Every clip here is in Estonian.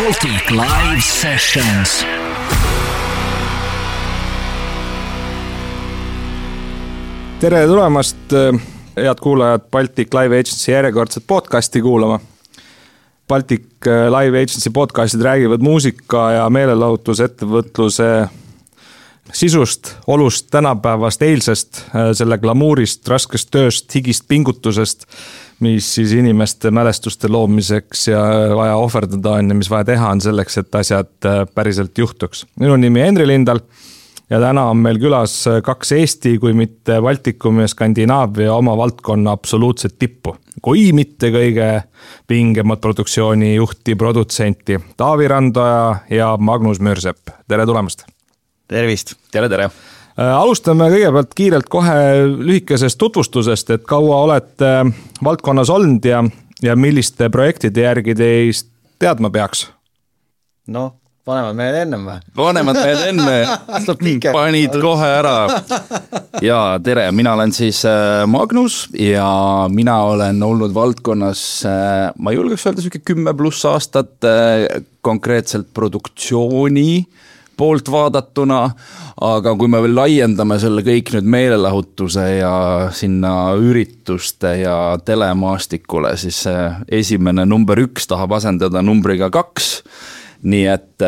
Baltic Live Sessions. Tere tulemast, head kuulajad, Baltic Live Agency järjekordset podcasti kuulama. Baltic Live Agency podcastid räägivad muusika ja meelelahutusettevõtluse sisust, olust, tänapäevast, eilsest, selle glamuurist, raskest tööst, higist pingutusest, mis siis inimeste mälestuste loomiseks ja vaja ohverdada on ja mis vaja teha on selleks, et asjad päriselt juhtuks. Minu nimi Henri Lindal ja täna on meil külas kaks Eesti, kui mitte Baltikumi ja Skandinaavia oma valdkonna absoluutset tippu. Kui mitte kõige pingemat produktsioonijuhti, produtsenti Taavi Randoja ja Magnus Müürsepp. Tere tulemast! Tervist! Tere! Alustame kõigepealt kiirelt kohe lühikesest tutvustusest, et kaua olete valdkonnas olnud ja milliste projektide järgi teist teadma peaks? No, vanemad mehed ennem või? Vanemad mehed enne panid kohe ära. Ja tere, mina olen siis Magnus ja mina olen olnud valdkonnas, ma julgeks öelda 10+ aastat konkreetselt produktsiooni poolt vaadatuna, aga kui me veel laiendame selle kõik nüüd meelelahutuse ja sinna ürituste ja telemaastikule, siis esimene number 1 tahab asendada numbriga 2, nii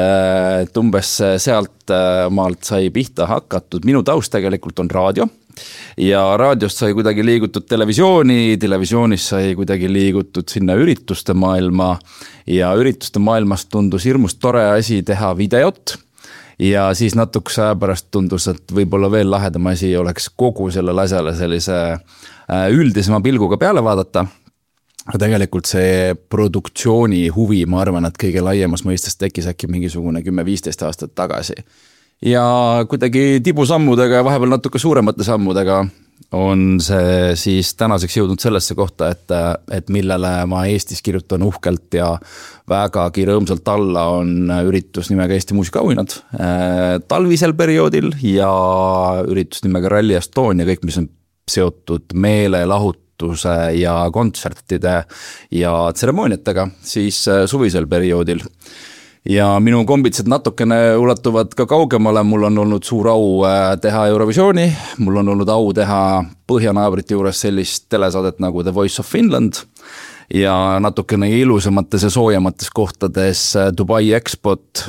et umbes sealt maalt sai pihta hakatud. Minu taust tegelikult on raadio ja raadiost sai kuidagi liigutud televisiooni, televisioonist sai kuidagi liigutud sinna ürituste maailma ja ürituste maailmast tundus hirmus tore asi teha videot. Ja siis natukese aja pärast tundus, et võib-olla veel lahedam asi oleks kogu sellele asjale sellise üldisema pilguga peale vaadata. Aga tegelikult see produktsiooni huvi, ma arvan, et kõige laiemas mõistes tekkis äkki mingisugune 10-15 aastat tagasi. Ja kuidagi tibusammudega ja vahepeal natuke suuremate sammudega on see siis tänaseks jõudnud sellesse kohta, et millele ma Eestis kirjutan uhkelt ja vägagi rõõmsalt alla on üritus nimega Eesti muusikaauhinnad talvisel perioodil ja üritus nimega Rally Estonia, kõik mis on seotud meelelahutuse ja kontsertide ja tseremooniatega siis suvisel perioodil. Ja minu kombitsed natukene ulatuvad ka kaugemale, mul on olnud suur au teha Eurovisiooni, mul on olnud au teha põhjanaabrite juures sellist telesaadet nagu The Voice of Finland ja natukene ilusamates ja soojamates kohtades Dubai Expot,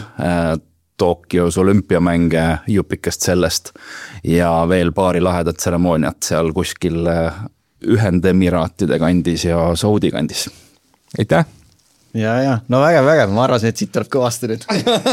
Tokyos olümpiamänge, jupikest sellest ja veel paari lahedat tseremooniat seal kuskil Ühendemiraatide kandis ja Saudi kandis. Aitäh! Ja, no vägev, ma arvasin, et siit tuleb kõvasti nüüd.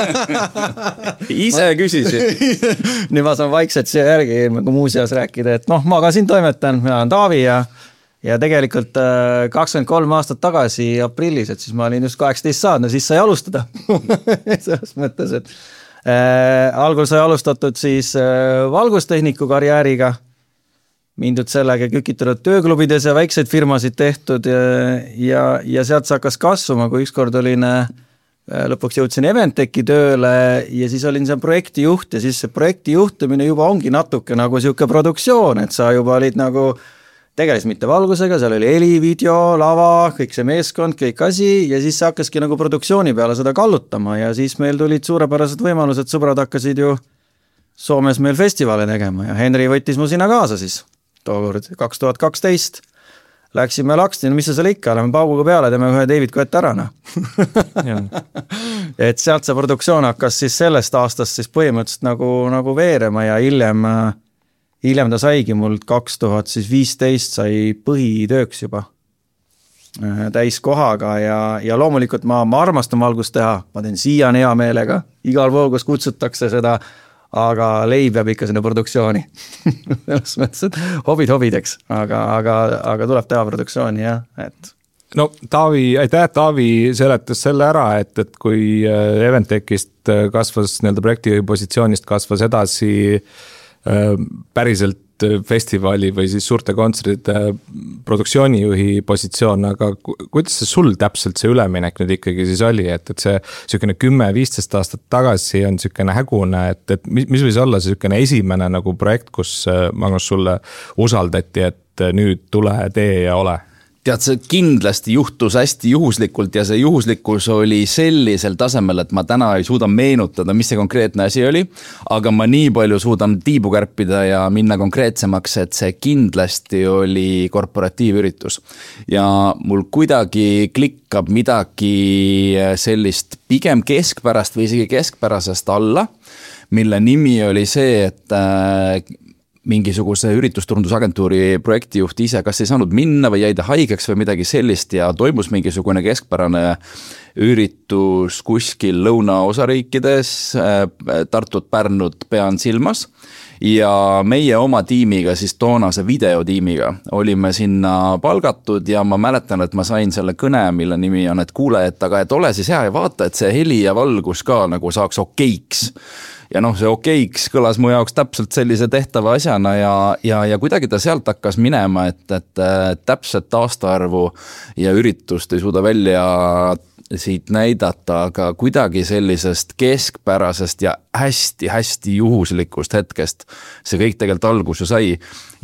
Ise küsisid. Nüüd ma saan vaikselt siia järgi muuseas rääkida, et ma ka siin toimetan, mina olen Taavi ja tegelikult 23 aastat tagasi aprillis, et siis ma olin just 18 saanud, siis sai alustada. Selles mõttes, et algul sai alustatud siis valgustehniku karjääriga, mindud sellega kükitatud tööklubides ja väikseid firmasid tehtud ja sealt see hakkas kasvama, kui ükskord olin, lõpuks jõudsin Eventeki tööle ja siis olin see projektijuht ja siis see projektijuhtumine juba ongi natuke nagu siuke produktsioon, et sa juba olid nagu tegelesid mitte valgusega, seal oli heli, video, lava, kõik see meeskond, kõik asi ja siis see hakkaski nagu produktsiooni peale seda kallutama ja siis meil tulid suurepärased võimalused, sõbrad hakkasid ju Soomes meil festivale tegema ja Henri võttis mu sinna kaasa siis. Tookord 2012 läksime laksti, no mis sa seal ikka, oleme pauguga peale, teeme ühe David Guetta ära. Et sealt see produktsioon hakkas siis sellest aastast siis põhimõtteliselt nagu veerema ja hiljem ta saigi mul 2015 sai põhitööks juba täiskohaga ja loomulikult ma armastan valgust teha, ma teen siiani hea meelega, igal pool, kus kutsutakse seda, aga leib jääb ikka sinna produktsiooni. Selles mõttes, et hobideks, aga tuleb teha produktsiooni, jah. Et. No Taavi seletas selle ära, et kui Eventekist kasvas projekti positsioonist kasvas edasi päriselt festivali või siis suurte kontserdite produktsioonijuhi positsioon, aga kuidas see sul täpselt see üleminek nüüd ikkagi siis oli, et see selline 10-15 aastat tagasi on selline hägune, et mis võis olla see selline esimene nagu projekt, kus Magnus sulle usaldati, et nüüd tule, tee ja ole? Tead, see kindlasti juhtus hästi juhuslikult ja see juhuslikkus oli sellisel tasemel, et ma täna ei suuda meenutada, mis see konkreetne asi oli, aga ma nii palju suudan tiibu kärpida ja minna konkreetsemaks, et see kindlasti oli korporatiivüritus. Ja mul kuidagi klikkab midagi sellist pigem keskpärast või isegi keskpärasest alla, mille nimi oli see, et mingisuguse üritusturundusagentuuri projektijuht ise kas ei saanud minna või jäi ta haigeks või midagi sellist ja toimus mingisugune keskpärane üritus kuskil lõunaosariikides, Tartut, Pärnut pean silmas ja meie oma tiimiga, siis toonase videotiimiga olime sinna palgatud ja ma mäletan, et ma sain selle kõne, mille nimi on, et kuule, et ole siis hea ja vaata, et see heli ja valgus ka nagu saaks okeiks. Ja see okeiks kõlas mu jaoks täpselt sellise tehtava asjana ja kuidagi ta sealt hakkas minema, et täpselt aastaarvu ja üritust ei suuda välja siit näidata, aga kuidagi sellisest keskpärasest ja hästi-hästi juhuslikust hetkest see kõik tegelikult alguse sai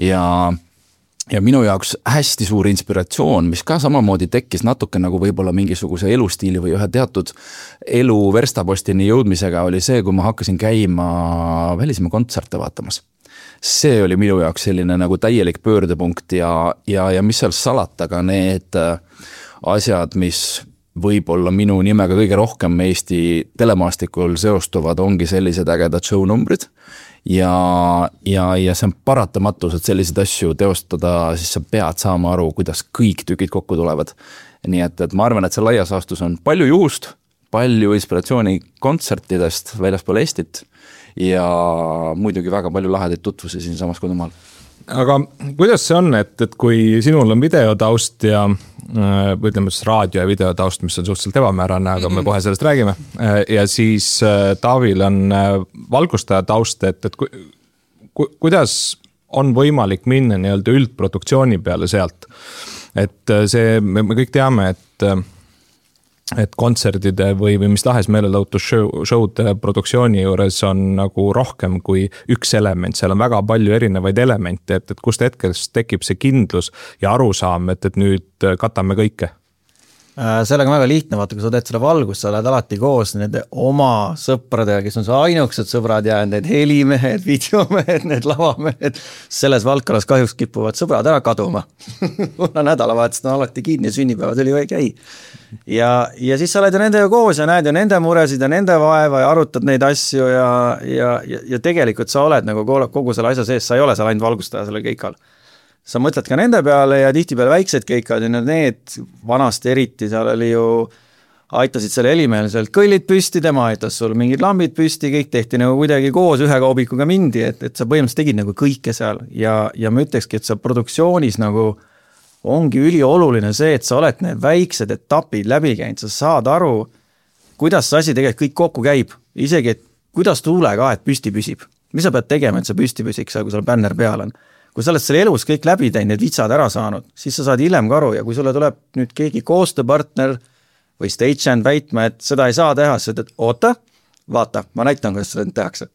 ja minu jaoks hästi suur inspiratsioon, mis ka samamoodi tekkis natuke nagu võib-olla mingisuguse elustiili või ühe teatud elu verstapostini jõudmisega oli see, kui ma hakkasin käima välismaa kontserte vaatamas. See oli minu jaoks selline nagu täielik pöördepunkt ja mis seal salata ka need asjad, mis võib-olla minu nimega kõige rohkem Eesti telemaastikul seostuvad, ongi sellised ägedad show-numbrid ja see on paratamatus, et selliseid asju teostada, siis sa pead saama aru, kuidas kõik tükid kokku tulevad. Nii et ma arvan, et see laias aastus on palju juhust, palju inspiratsiooni kontsertidest väljaspool Eestit ja muidugi väga palju lahedaid tutvusi siin samas kodumaal. Aga kuidas see on, et kui sinul on videotaust ja ütleme raadio ja videotaust, mis on suhteliselt ebamäärane, aga me kohe sellest räägime ja siis Taavil on valgustaja taust, et kuidas on võimalik minna nii-öelda üldproduktsiooni peale sealt, et see, me kõik teame, et kontserdide või mis tahes meelelahutushow'de produktsiooni juures on nagu rohkem kui üks element, seal on väga palju erinevaid elemente, et kust hetkest tekib see kindlus ja arusaam, et nüüd katame kõike. Sellega on väga lihtne, vaata, kui sa teed selle valgust, sa oled alati koos nende oma sõpradega, kes on su ainuksed sõbrad ja need helimehed, videomehed, need lavamehed. Selles valdkonnas kahjuks kipuvad sõbrad ära kaduma. Kuna nädalavahetust on alati kinni, sünnipäevad oli või ei käi. Ja siis sa oled ju nendega koos ja näed ju nende muresid ja nende vaeva ja arutad neid asju ja tegelikult sa oled nagu kogu selle asja sees, sa ei ole seal ainult valgustaja selle keikal. Sa mõtled ka nende peale ja tihtipeale väiksed keikad ja need vanasti eriti, seal oli ju, aitasid selle helimehel sealt kõllid püsti, tema aitas sul mingid lambid püsti, kõik tehti nagu kuidagi koos ühe kaubikuga mindi, et sa põhimõtteliselt tegid nagu kõike seal ja ma ütlekski, et sa produktsioonis nagu ongi ülioluline see, et sa oled need väiksed etapid läbi käinud, sa saad aru, kuidas see asi tegelikult kõik kokku käib, isegi, et kuidas tuulekaet püsti püsib, mis sa pead tegema, et sa püsti püsiks, kui sul bänner peal on. Kui sa oled selle elus kõik läbi teinud, need vitsad ära saanud, siis sa saad hiljem ka aru ja kui sulle tuleb nüüd keegi koostööpartner või stagehand väitma, et seda ei saa teha, siis ütled, oota, vaata, ma näitan, kuidas seda tehakse.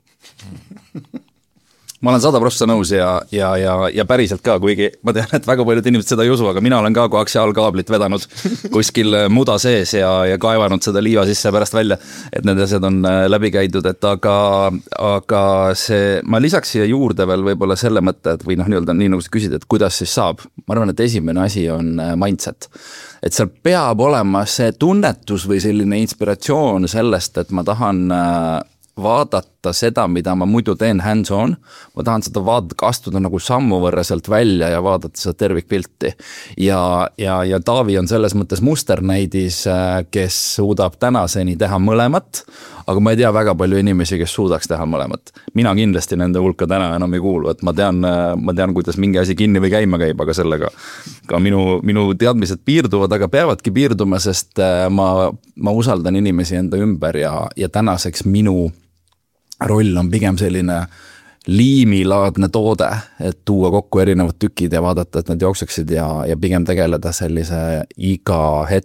Ma olen 100% nõus ja päriselt ka, kuigi ma tean, et väga paljud inimesed seda ei usu, aga mina olen ka koaksiaalkaablit vedanud kuskil muda sees ja kaevanud seda liiva sisse pärast välja, et need asjad on läbi käidud, et aga see, ma lisaks siia juurde veel võib-olla selle mõtte, et või nii-öelda nii nagu sa küsid, et kuidas siis saab. Ma arvan, et esimene asi on mindset. Et seal peab olema see tunnetus või selline inspiratsioon sellest, et ma tahan vaadata seda, mida ma muidu teen hands-on, ma tahan seda astuda nagu sammu võrra sealt välja ja vaadata seda tervikpilti. Ja Taavi on selles mõttes musternäidis, kes suudab tänaseni teha mõlemat, aga ma ei tea väga palju inimesi, kes suudaks teha mõlemat. Mina kindlasti nende hulka täna enam ei kuulu, et ma tean, kuidas mingi asi kinni või käima käib, aga sellega ka minu teadmised piirduvad, aga peavadki piirduma, sest ma usaldan inimesi enda ümber ja tänaseks minu roll on pigem selline liimilaadne toode, et tuua kokku erinevad tükid ja vaadata, et need jookseksid ja pigem tegeleda sellise iga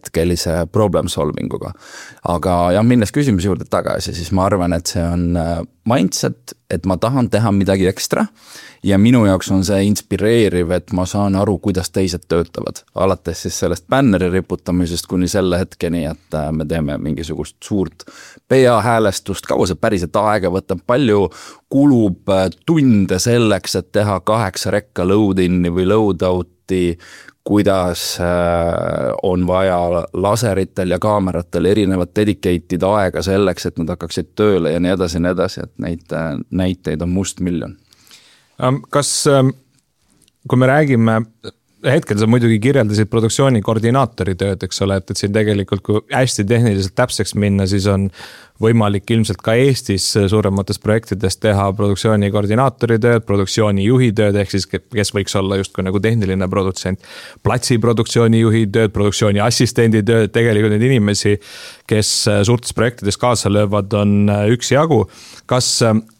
hetkelise problem solvinguga. Aga minnes küsimuse juurde tagasi, siis ma arvan, et see on mindset, et ma tahan teha midagi ekstra ja minu jaoks on see inspireeriv, et ma saan aru, kuidas teised töötavad. Alates siis sellest bänneri riputamisest kuni selle hetkeni, et me teeme mingisugust suurt PA-häälestust, kaua see päriselt aega võtab, palju kulub tunde selleks, et teha 8 rekka load-in'i või load-out'i, kuidas on vaja laseritel ja kaameratel erinevat dedicated aega selleks, et nad hakkaksid tööle ja nii edasi, et neid näiteid on mustmiljon. Kas, kui me räägime, hetkel sa muidugi kirjeldasid produktsiooni koordinaatori tööd, eks ole, et siin tegelikult, kui hästi tehniliselt täpseks minna, siis on võimalik ilmselt ka Eestis suuremates projektides teha produktsiooni koordinaatori tööd, produktsiooni juhi tööd, ehk siis kes võiks olla justkui nagu tehniline produtsent, platsi produktsiooni juhi tööd, produktsiooni assistendi tööd, tegelikult neid inimesi, kes suurtes projektides kaasa löövad, on üksjagu. Kas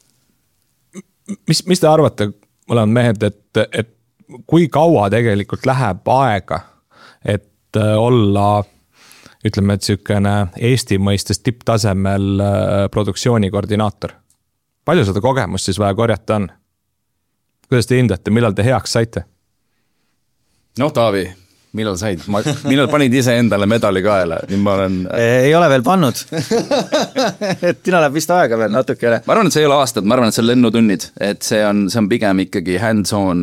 mis te arvate, mõlemad mehed, et kui kaua tegelikult läheb aega, et olla, ütleme, et sükene Eesti mõistes tipptasemel produktsiooni koordinaator? Palju seda kogemust siis vaja korjata on? Kuidas te hindate, millal te heaks saite? No Taavi, millal said? Millal panid ise endale medali kaela? Ei ole veel pannud. Et tina läheb vist aega veel natukene. Ma arvan, et see ei ole aastad, ma arvan, et see on lennutunnid, et see on pigem ikkagi hands-on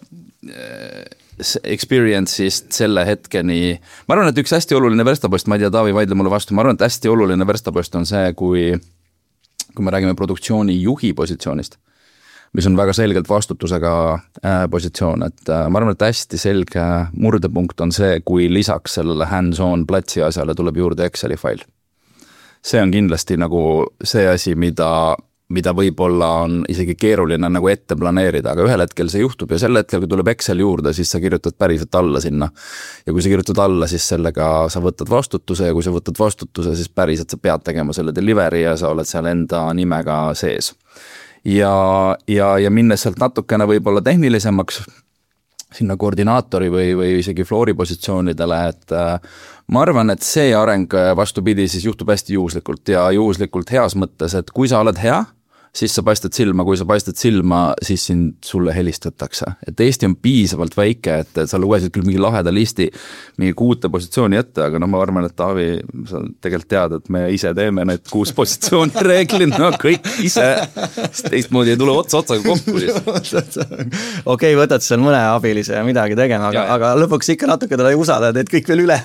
experience'ist selle hetkeni. Ma arvan, et üks hästi oluline verstapost, ma ei tea, Taavi vaidle mulle vastu, ma arvan, et hästi oluline verstapost on see, kui me räägime produktsiooni juhi positsioonist, mis on väga selgelt vastutusega positsioon, et ma arvan, et hästi selge murdepunkt on see, kui lisaks sellele hands-on platsi asjale tuleb juurde Exceli fail. See on kindlasti nagu see asi, mida võib-olla on isegi keeruline nagu ette planeerida, aga ühel hetkel see juhtub ja sel hetkel, kui tuleb Excel juurde, siis sa kirjutad päriselt alla sinna. Ja kui sa kirjutad alla, siis sellega sa võtad vastutuse ja kui sa võtad vastutuse, siis päriselt sa pead tegema selle delivery ja sa oled seal enda nimega sees. Ja minnes sealt natukene võib-olla tehnilisemaks sinna koordinaatori või isegi floori positsioonidele, et ma arvan, et see areng vastupidi siis juhtub hästi juhuslikult ja juhuslikult heas mõttes, et kui sa oled hea, siis sa paistad silma, kui sa paistad silma, siis sulle helistatakse. Et Eesti on piisavalt väike, et sa lugesid küll mingi laheda listi, mingi 6 positsiooni ette, aga no ma arvan, et Taavi, sa tegelikult tead, et me ise teeme need 6 positsiooni reeglina, kõik ise, teistmoodi ei tule otsaga kokku. Okei, võtad seal mõne abilise ja midagi tegema, aga lõpuks ikka natuke teda ei usada, teed kõik veel üle.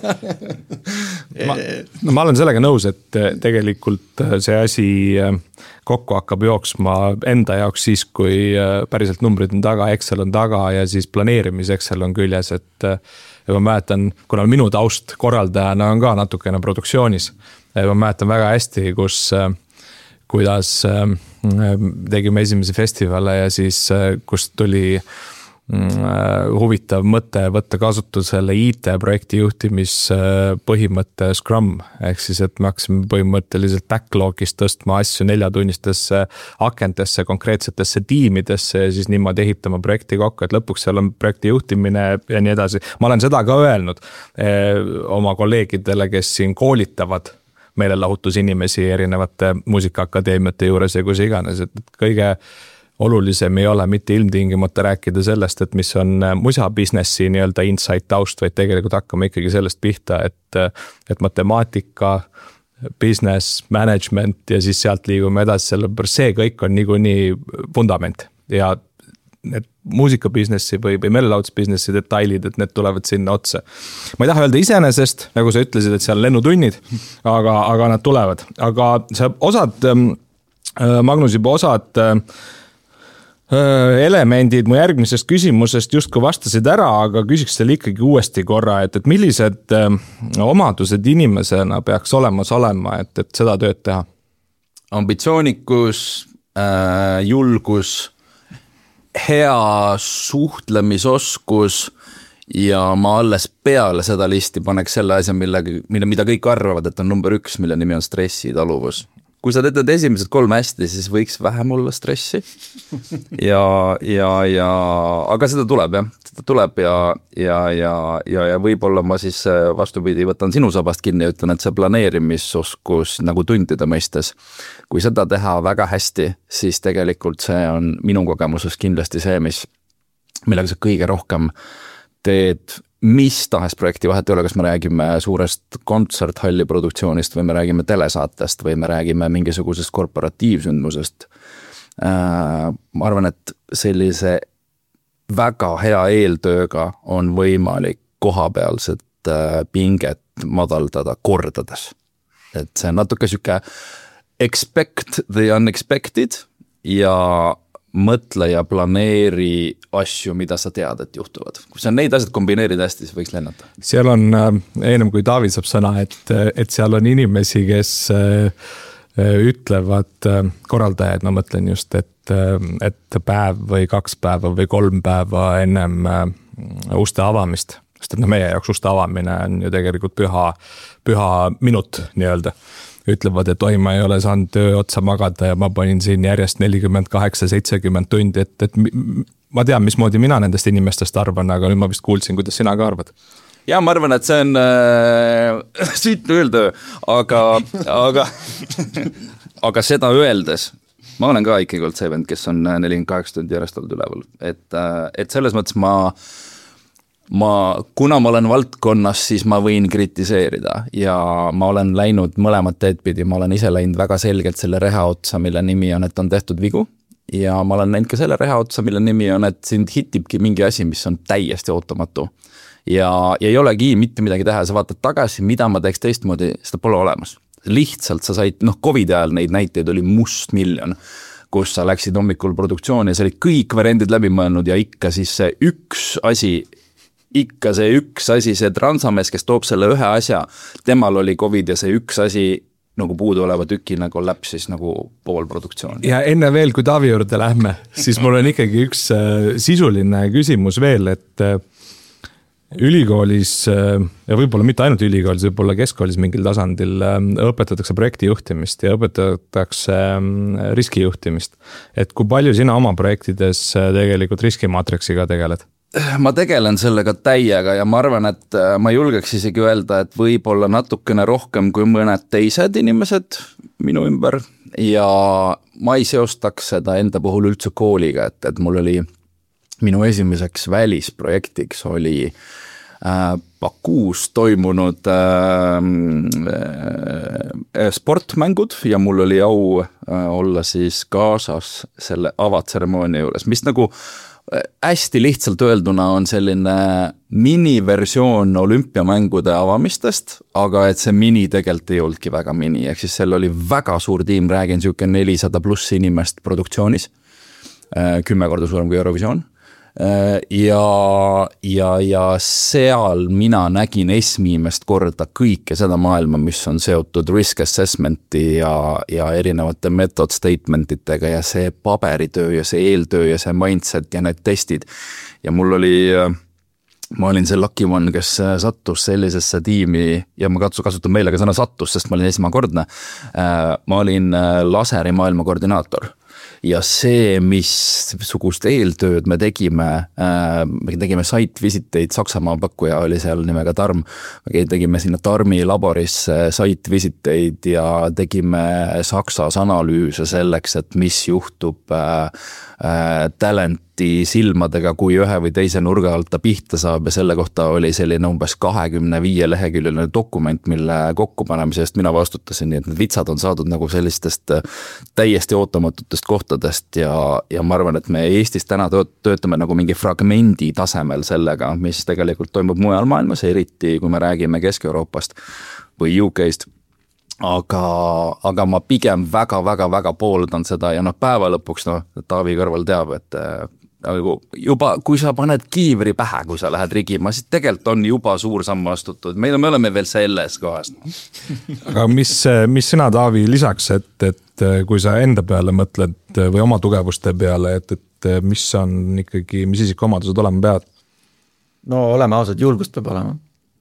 Ma olen sellega nõus, et tegelikult see asi kokku hakkab jooksma enda jaoks siis, kui päriselt numbrid on taga, Excel on taga ja siis planeerimis Excel on küljes, et ma mäletan, kuna minu taust korraldajana on ka natukene produktsioonis, ma mäletan väga hästi, kuidas tegime esimese festivale ja siis, kus tuli huvitav mõte võtta kasutusele IT-projekti juhtimispõhimõtte Scrum, ehk siis, et me hakkasime põhimõtteliselt backlogist tõstma asju 4-tunnistesse akentesse, konkreetsetesse tiimidesse ja siis niimoodi ehitama projekti kokku, et lõpuks seal on projekti juhtimine ja nii edasi. Ma olen seda ka öelnud oma kolleegidele, kes siin koolitavad meelelahutusinimesi erinevate muusikaakadeemiate juures ja kus iganes, et kõige olulisem ei ole mitte ilmtingimata rääkida sellest, et mis on musabusinessi nii-öelda insight taust, vaid tegelikult hakkame ikkagi sellest pihta, et matemaatika, business, management ja siis sealt liigume edasi, sellepärast see kõik on niikuinii fundament ja need muusikabusinessi või meelelahutusbusinessi detailid, et need tulevad sinna otsa. Ma ei taha öelda iseenesest, nagu sa ütlesid, et seal lennutunnid, aga nad tulevad. Aga sa Magnus juba osad elemendid mu järgmisest küsimusest justkui vastasid ära, aga küsiks teile ikkagi uuesti korra, et millised omadused inimesena peaks olema, et seda tööd teha? Ambitsioonikus, julgus, hea suhtlemisoskus ja ma alles peale seda listi paneks selle asja, mida kõik arvavad, et on number 1, mille nimi on stressitaluvus. kui sa teed esimesed 3 hästi, siis võiks vähem olla stressi. Aga seda tuleb jah, ja võib-olla ma siis vastupidi võtan sinu sabast kinni ja ütlen, et see planeerimisoskus nagu tundide mõistes, kui seda teha väga hästi, siis tegelikult see on minu kogemuses kindlasti see, millega sa kõige rohkem teed mis tahes projekti, vahet ei ole, kas me räägime suurest kontserthalli produktsioonist või me räägime telesaatest või me räägime mingisugusest korporatiivsündmusest. Ma arvan, et sellise väga hea eeltööga on võimalik kohapealset pinget madaldada kordades. Et see on natuke siuke expect the unexpected ja mõtle ja planeeri asju, mida sa tead, et juhtuvad. Kui sa neid asjad kombineerid hästi, siis võiks lennata. Seal on, ennem kui Taavi saab sõna, et seal on inimesi, kes ütlevad korraldajad, ma mõtlen just, et päev või 2 päeva või 3 päeva ennem uste avamist, sest et meie jaoks uste avamine on ju tegelikult püha minut nii-öelda. Ütlevad, et oi, ma ei ole saanud töö otsa magada ja ma panin siin järjest 48-70 tundi, et ma tean, mismoodi mina nendest inimestest arvan, aga nüüd ma vist kuulsin, kuidas sina ka arvad. Ja ma arvan, et see on süütu öeldöö, aga seda öeldes, ma olen ka ikkagi olnud see vend, kes on 48 tundi järjest olnud üleval, et selles mõttes kuna ma olen valdkonnas, siis ma võin kritiseerida ja ma olen läinud mõlemat teedpidi, ma olen ise läinud väga selgelt selle reha otsa, mille nimi on, et on tehtud vigu ja ma olen näinud ka selle reha otsa, mille nimi on, et sind hitibki mingi asi, mis on täiesti ootamatu ja ei olegi mitte midagi teha, sa vaatad tagasi, mida ma teeks teistmoodi, seda pole olemas. Lihtsalt sa said, COVID ajal neid näiteid oli mustmiljon, kus sa läksid hommikul produktsiooni ja sa olid kõik variandid läbi mõelnud ja ikka siis see üks asi, see transamees, kes toob selle ühe asja, temal oli COVID ja see üks asi nagu puudu oleva tüki nagu läpsis nagu pool produktsiooni. Ja enne veel, kui Taavi juurde lähme, siis mul on ikkagi üks sisuline küsimus veel, et ülikoolis ja võib-olla mitte ainult ülikoolis, võib-olla keskkoolis mingil tasandil õpetatakse projektijuhtimist ja õpetatakse riskijuhtimist. Et kui palju sina oma projektides tegelikult riskimaatriksiga tegeled? Ma tegelen sellega täiega ja ma arvan, et ma julgeks isegi öelda, et võib-olla natukene rohkem kui mõned teised inimesed minu ümber ja ma ei seostaks seda enda puhul üldse kooliga, et mul oli minu esimeseks välisprojektiks oli Bakuus toimunud sportmängud ja mul oli au olla siis kaasas selle avatseremoonia juures, mis nagu hästi lihtsalt öelduna on selline miniversioon olümpiamängude avamistest, aga et see mini tegelikult ei olnudki väga mini, ehk siis seal oli väga suur tiim, räägin siuke 400+ inimest produktsioonis, 10 korda suurem kui Eurovisioon. Ja seal mina nägin esimest korda kõike seda maailma, mis on seotud risk assessmenti ja erinevate method statementitega ja see paberitöö ja see eeltöö ja see mindset ja need testid. Ja ma olin see lucky one, kes sattus sellisesse tiimi ja ma kasutan meelega sõna sattus, sest ma olin esmakordne. Ma olin laseri maailma koordinaator. Ja see, missugust eeltööd me tegime site visiteid, Saksamaa pakkuja oli seal nimega Tarm, me tegime sinna Tarmi laboris site visiteid ja tegime Saksas analüüse selleks, et mis juhtub talenti silmadega, kui ühe või teise nurga alt ta pihta saab ja selle kohta oli selline umbes 25 leheküljeline dokument, mille kokkupanemisest mina vastutasin, nii et need vitsad on saadud nagu sellistest täiesti ootamatutest kohtadest ja ma arvan, et me Eestis täna töötame nagu mingi fragmendi tasemel sellega, mis tegelikult toimub mujal maailmas, eriti kui me räägime Kesk-Euroopast või UK-st. Aga ma pigem väga pooldan seda ja päeva lõpuks, Taavi kõrval teab, et juba kui sa paned kiivri pähe, kui sa lähed rigima, siis tegelikult on juba suur samm astutud. Me oleme veel selles kohas. Aga mis sina, Taavi, lisaks, et kui sa enda peale mõtled või oma tugevuste peale, et mis isikuomadused olema peavad? No oleme ausad, julgust peab olema.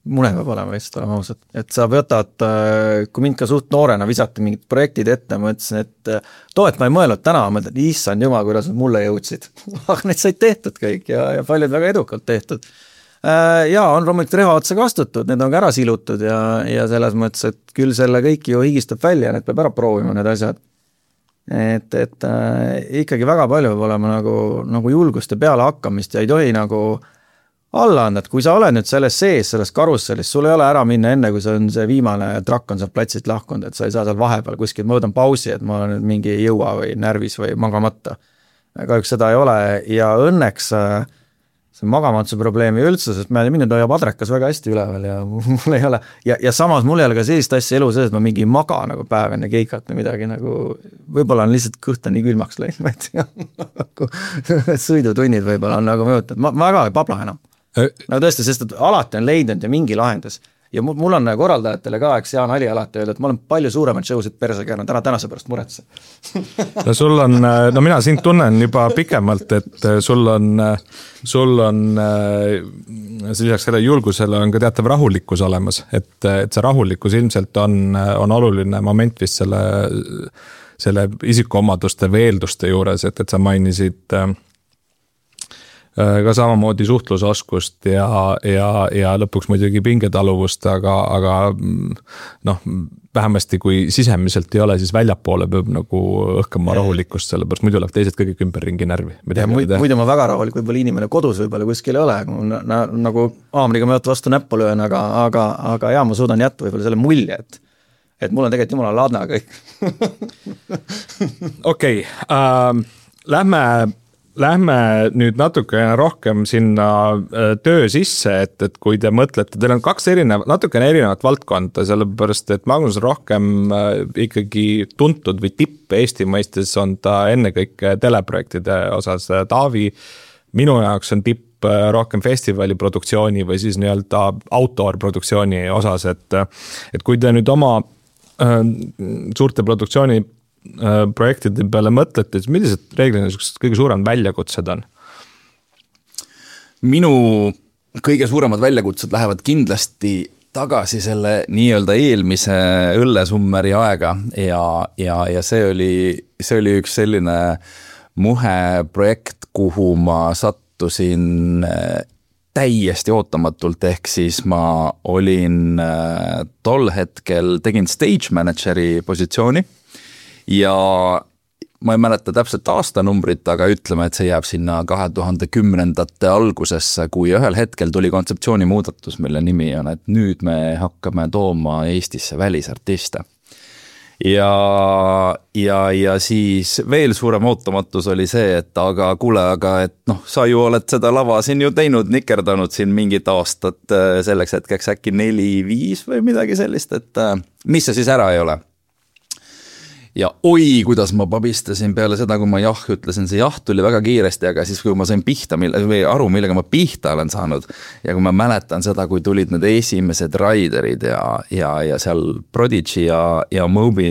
mune peab olema lihtsalt olema ausalt, et sa võtad, kui mind ka suht noorena visati mingid projektid ette, ma ütlesin, et et ma ei mõelnud täna, ma mõtlen, issand jumal, kuidas nad mulle jõudsid. Aga need said tehtud kõik ja paljud väga edukalt tehtud. Ja on loomulikult reha otsa kastutud, need on ka ära silutud ja selles mõttes, et küll selle kõik ju higistab välja, need peab ära proovima need asjad. Et ikkagi väga palju peab olema nagu julguste peale hakkamist ja ei tohi nagu alla anda, et kui sa oled nüüd selles sees, selles karussellist, sul ei ole ära minna enne, kui see on see viimane trakk on seal platsilt lahkunud, et sa ei saa seal vahepeal kuskil, ma võtan pausi, et ma olen nüüd mingi jõua või närvis või magamata. Kahjuks seda ei ole ja õnneks see magamatuse probleemi üldse, sest minu toijab adrekas väga hästi üleval ja mul ei ole, ja samas mul ei ole ka sellist asja elu sees, et ma mingi maga nagu päev enne keikat või midagi nagu, võib-olla on lihtsalt kõhta nii külmaks läinud, ma ei tea, sõidutunnid võib-olla on nagu mõjutanud, ma väga ei pabla enam. Nagu tõesti, sest et alati on leidnud ja mingi lahendus ja mul on korraldajatele ka, eks Jaan Ali alati öelda, et ma olen palju suuremaid showsid perse käinud, tänase pärast muretse. No sul on, no mina sind tunnen juba pikemalt, et sul on lisaks selle julgusele on ka teatav rahulikkus olemas, et see rahulikkus ilmselt on oluline moment vist selle isikuomaduste või eelduste juures, et sa mainisid ka samamoodi suhtlusoskust ja lõpuks muidugi pingetaluvust, aga noh, vähemasti kui sisemiselt ei ole, siis väljapoole peab nagu õhkama rahulikkust, sellepärast muidu läheb teised kõige ümberringi närvi. Muidu ma väga rahulik, võib-olla inimene kodus võib-olla kuskil ei ole, nagu aamriga ma vastu näppu löön, aga ma suudan jätta võib-olla selle mulje, et mul on tegelikult jumala ladna kõik. Okei, Lähme nüüd natuke rohkem sinna töö sisse, et kui te mõtlete, teil on natukene erinevat valdkonda, sellepärast, et Magnus on rohkem ikkagi tuntud või tipp Eesti mõistes on ta ennekõike teleprojektide osas. Taavi minu jaoks on tipp rohkem festivaliproduktsiooni või siis nii-öelda autorproduktsiooni osas, et kui te nüüd oma suurte produktsiooni projektide peale mõtlete, siis millised reeglina kõige suurem väljakutsed on? Minu kõige suuremad väljakutsed lähevad kindlasti tagasi selle nii-öelda eelmise õllesummeri aega ja see oli üks selline muhe projekt, kuhu ma sattusin täiesti ootamatult, ehk siis ma olin tol hetkel, tegin stage manageri positsiooni ja ma ei mäleta täpselt aastanumbrit, aga ütleme, et see jääb sinna 2010. algusesse, kui ühel hetkel tuli kontseptsiooni muudatus, mille nimi on, et nüüd me hakkame tooma Eestisse välisartiste. Ja siis veel suurem ootamatus oli see, et aga kuule, et sa ju oled seda lava siin ju teinud, nikerdanud siin mingit aastat selleks hetkeks äkki 4-5 või midagi sellist, et mis see siis ära ei ole? Ja oi, kuidas ma pabistasin peale seda, kui ma ütlesin, see tuli väga kiiresti, aga siis kui ma sain pihta, või aru, millega ma pihta olen saanud ja kui ma mäletan seda, kui tulid need esimesed Riderid ja seal Prodigy ja Moby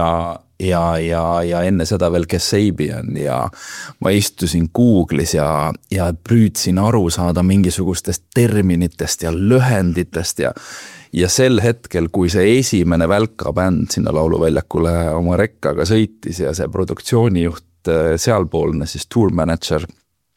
ja enne seda veel Kasabian ja ma istusin Google'is ja prüüdsin aru saada mingisugustest terminitest ja lühenditest ja sel hetkel, kui see esimene Välka bänd sinna lauluväljakule oma rekkaga sõitis ja see produktsioonijuht sealpoolne, siis tour manager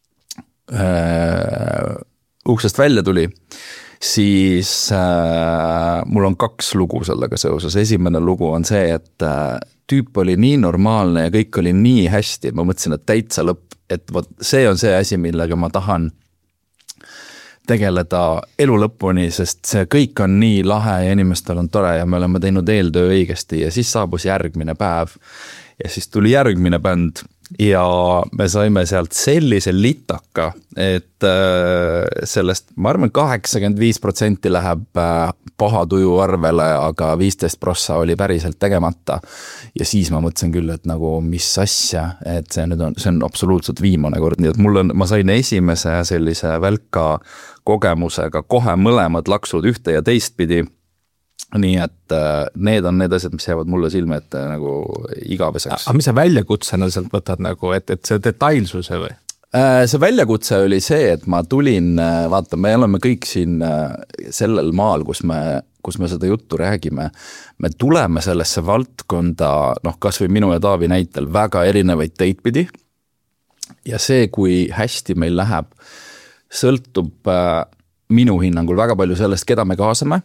uksest välja tuli, siis mul on 2 lugu sellega seoses. Esimene lugu on see, et tüüp oli nii normaalne ja kõik oli nii hästi, et ma mõtlesin, et täitsa lõpp, et see on see asi, millega ma tahan tegeleda elu lõpuni, sest see kõik on nii lahe ja inimestel on tore ja me oleme teinud eeltöö õigesti ja siis saabus järgmine päev ja siis tuli järgmine bänd ja me saime sealt sellise litaka, et sellest, ma arvan, 85% läheb paha tuju arvele, aga 15% oli päriselt tegemata ja siis ma mõtlesin küll, et nagu mis asja, et see on absoluutselt viimane kord, nii et ma sain esimese sellise Välka kogemusega kohe mõlemad laksud ühte ja teistpidi, nii et need on need asjad, mis jäävad mulle silme ette nagu igaveseks. Aga mis sa väljakutsena sealt võtad nagu, et see detailsuse või? See väljakutse oli see, et ma tulin, vaata, me oleme kõik siin sellel maal, kus me seda juttu räägime. Me tuleme sellesse valdkonda, kas või minu ja Taavi näitel, väga erinevaid teid pidi. Ja see, kui hästi meil läheb, sõltub minu hinnangul väga palju sellest, keda me kaasame.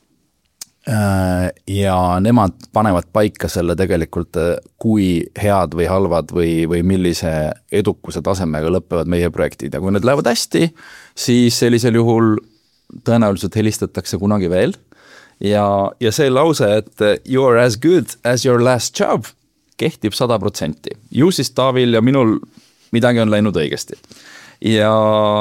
Ja nemad panevad paika selle tegelikult, kui head või halvad või millise edukuse tasemega lõppevad meie projektid. Ja kui need lähevad hästi, siis sellisel juhul tõenäoliselt helistatakse kunagi veel. Ja see lause, et you are as good as your last job, kehtib 100%. Ju siis Taavil ja minul midagi on läinud õigesti. Ja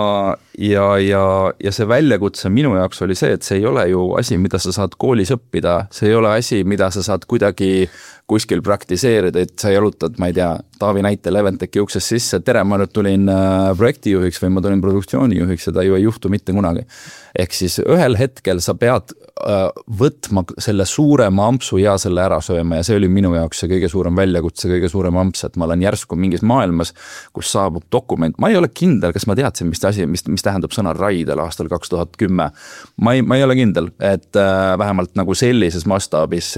see väljakutse minu jaoks oli see, et see ei ole ju asi, mida sa saad koolis õppida, see ei ole asi, mida sa saad kuidagi kuskil praktiseerida, et sa jalutad, ma ei tea, Taavi näitel Eventeki uksest sisse, tere, ma nüüd tulin projektijuhiks või ma tulin produktsioonijuhiks, seda ju ei juhtu mitte kunagi. Ehk siis ühel hetkel sa pead võtma selle suurema ampsu ja selle ära sööma ja see oli minu jaoks see kõige suurem väljakutse, kõige suurem amps, et ma olen järsku mingis maailmas, kus saabub dokument. Ma ei ole kindel, kas ma teadsin, mis tähendab sõna Raidel aastal 2010. Ma ei ole kindel, et vähemalt nagu sellises mastaabis,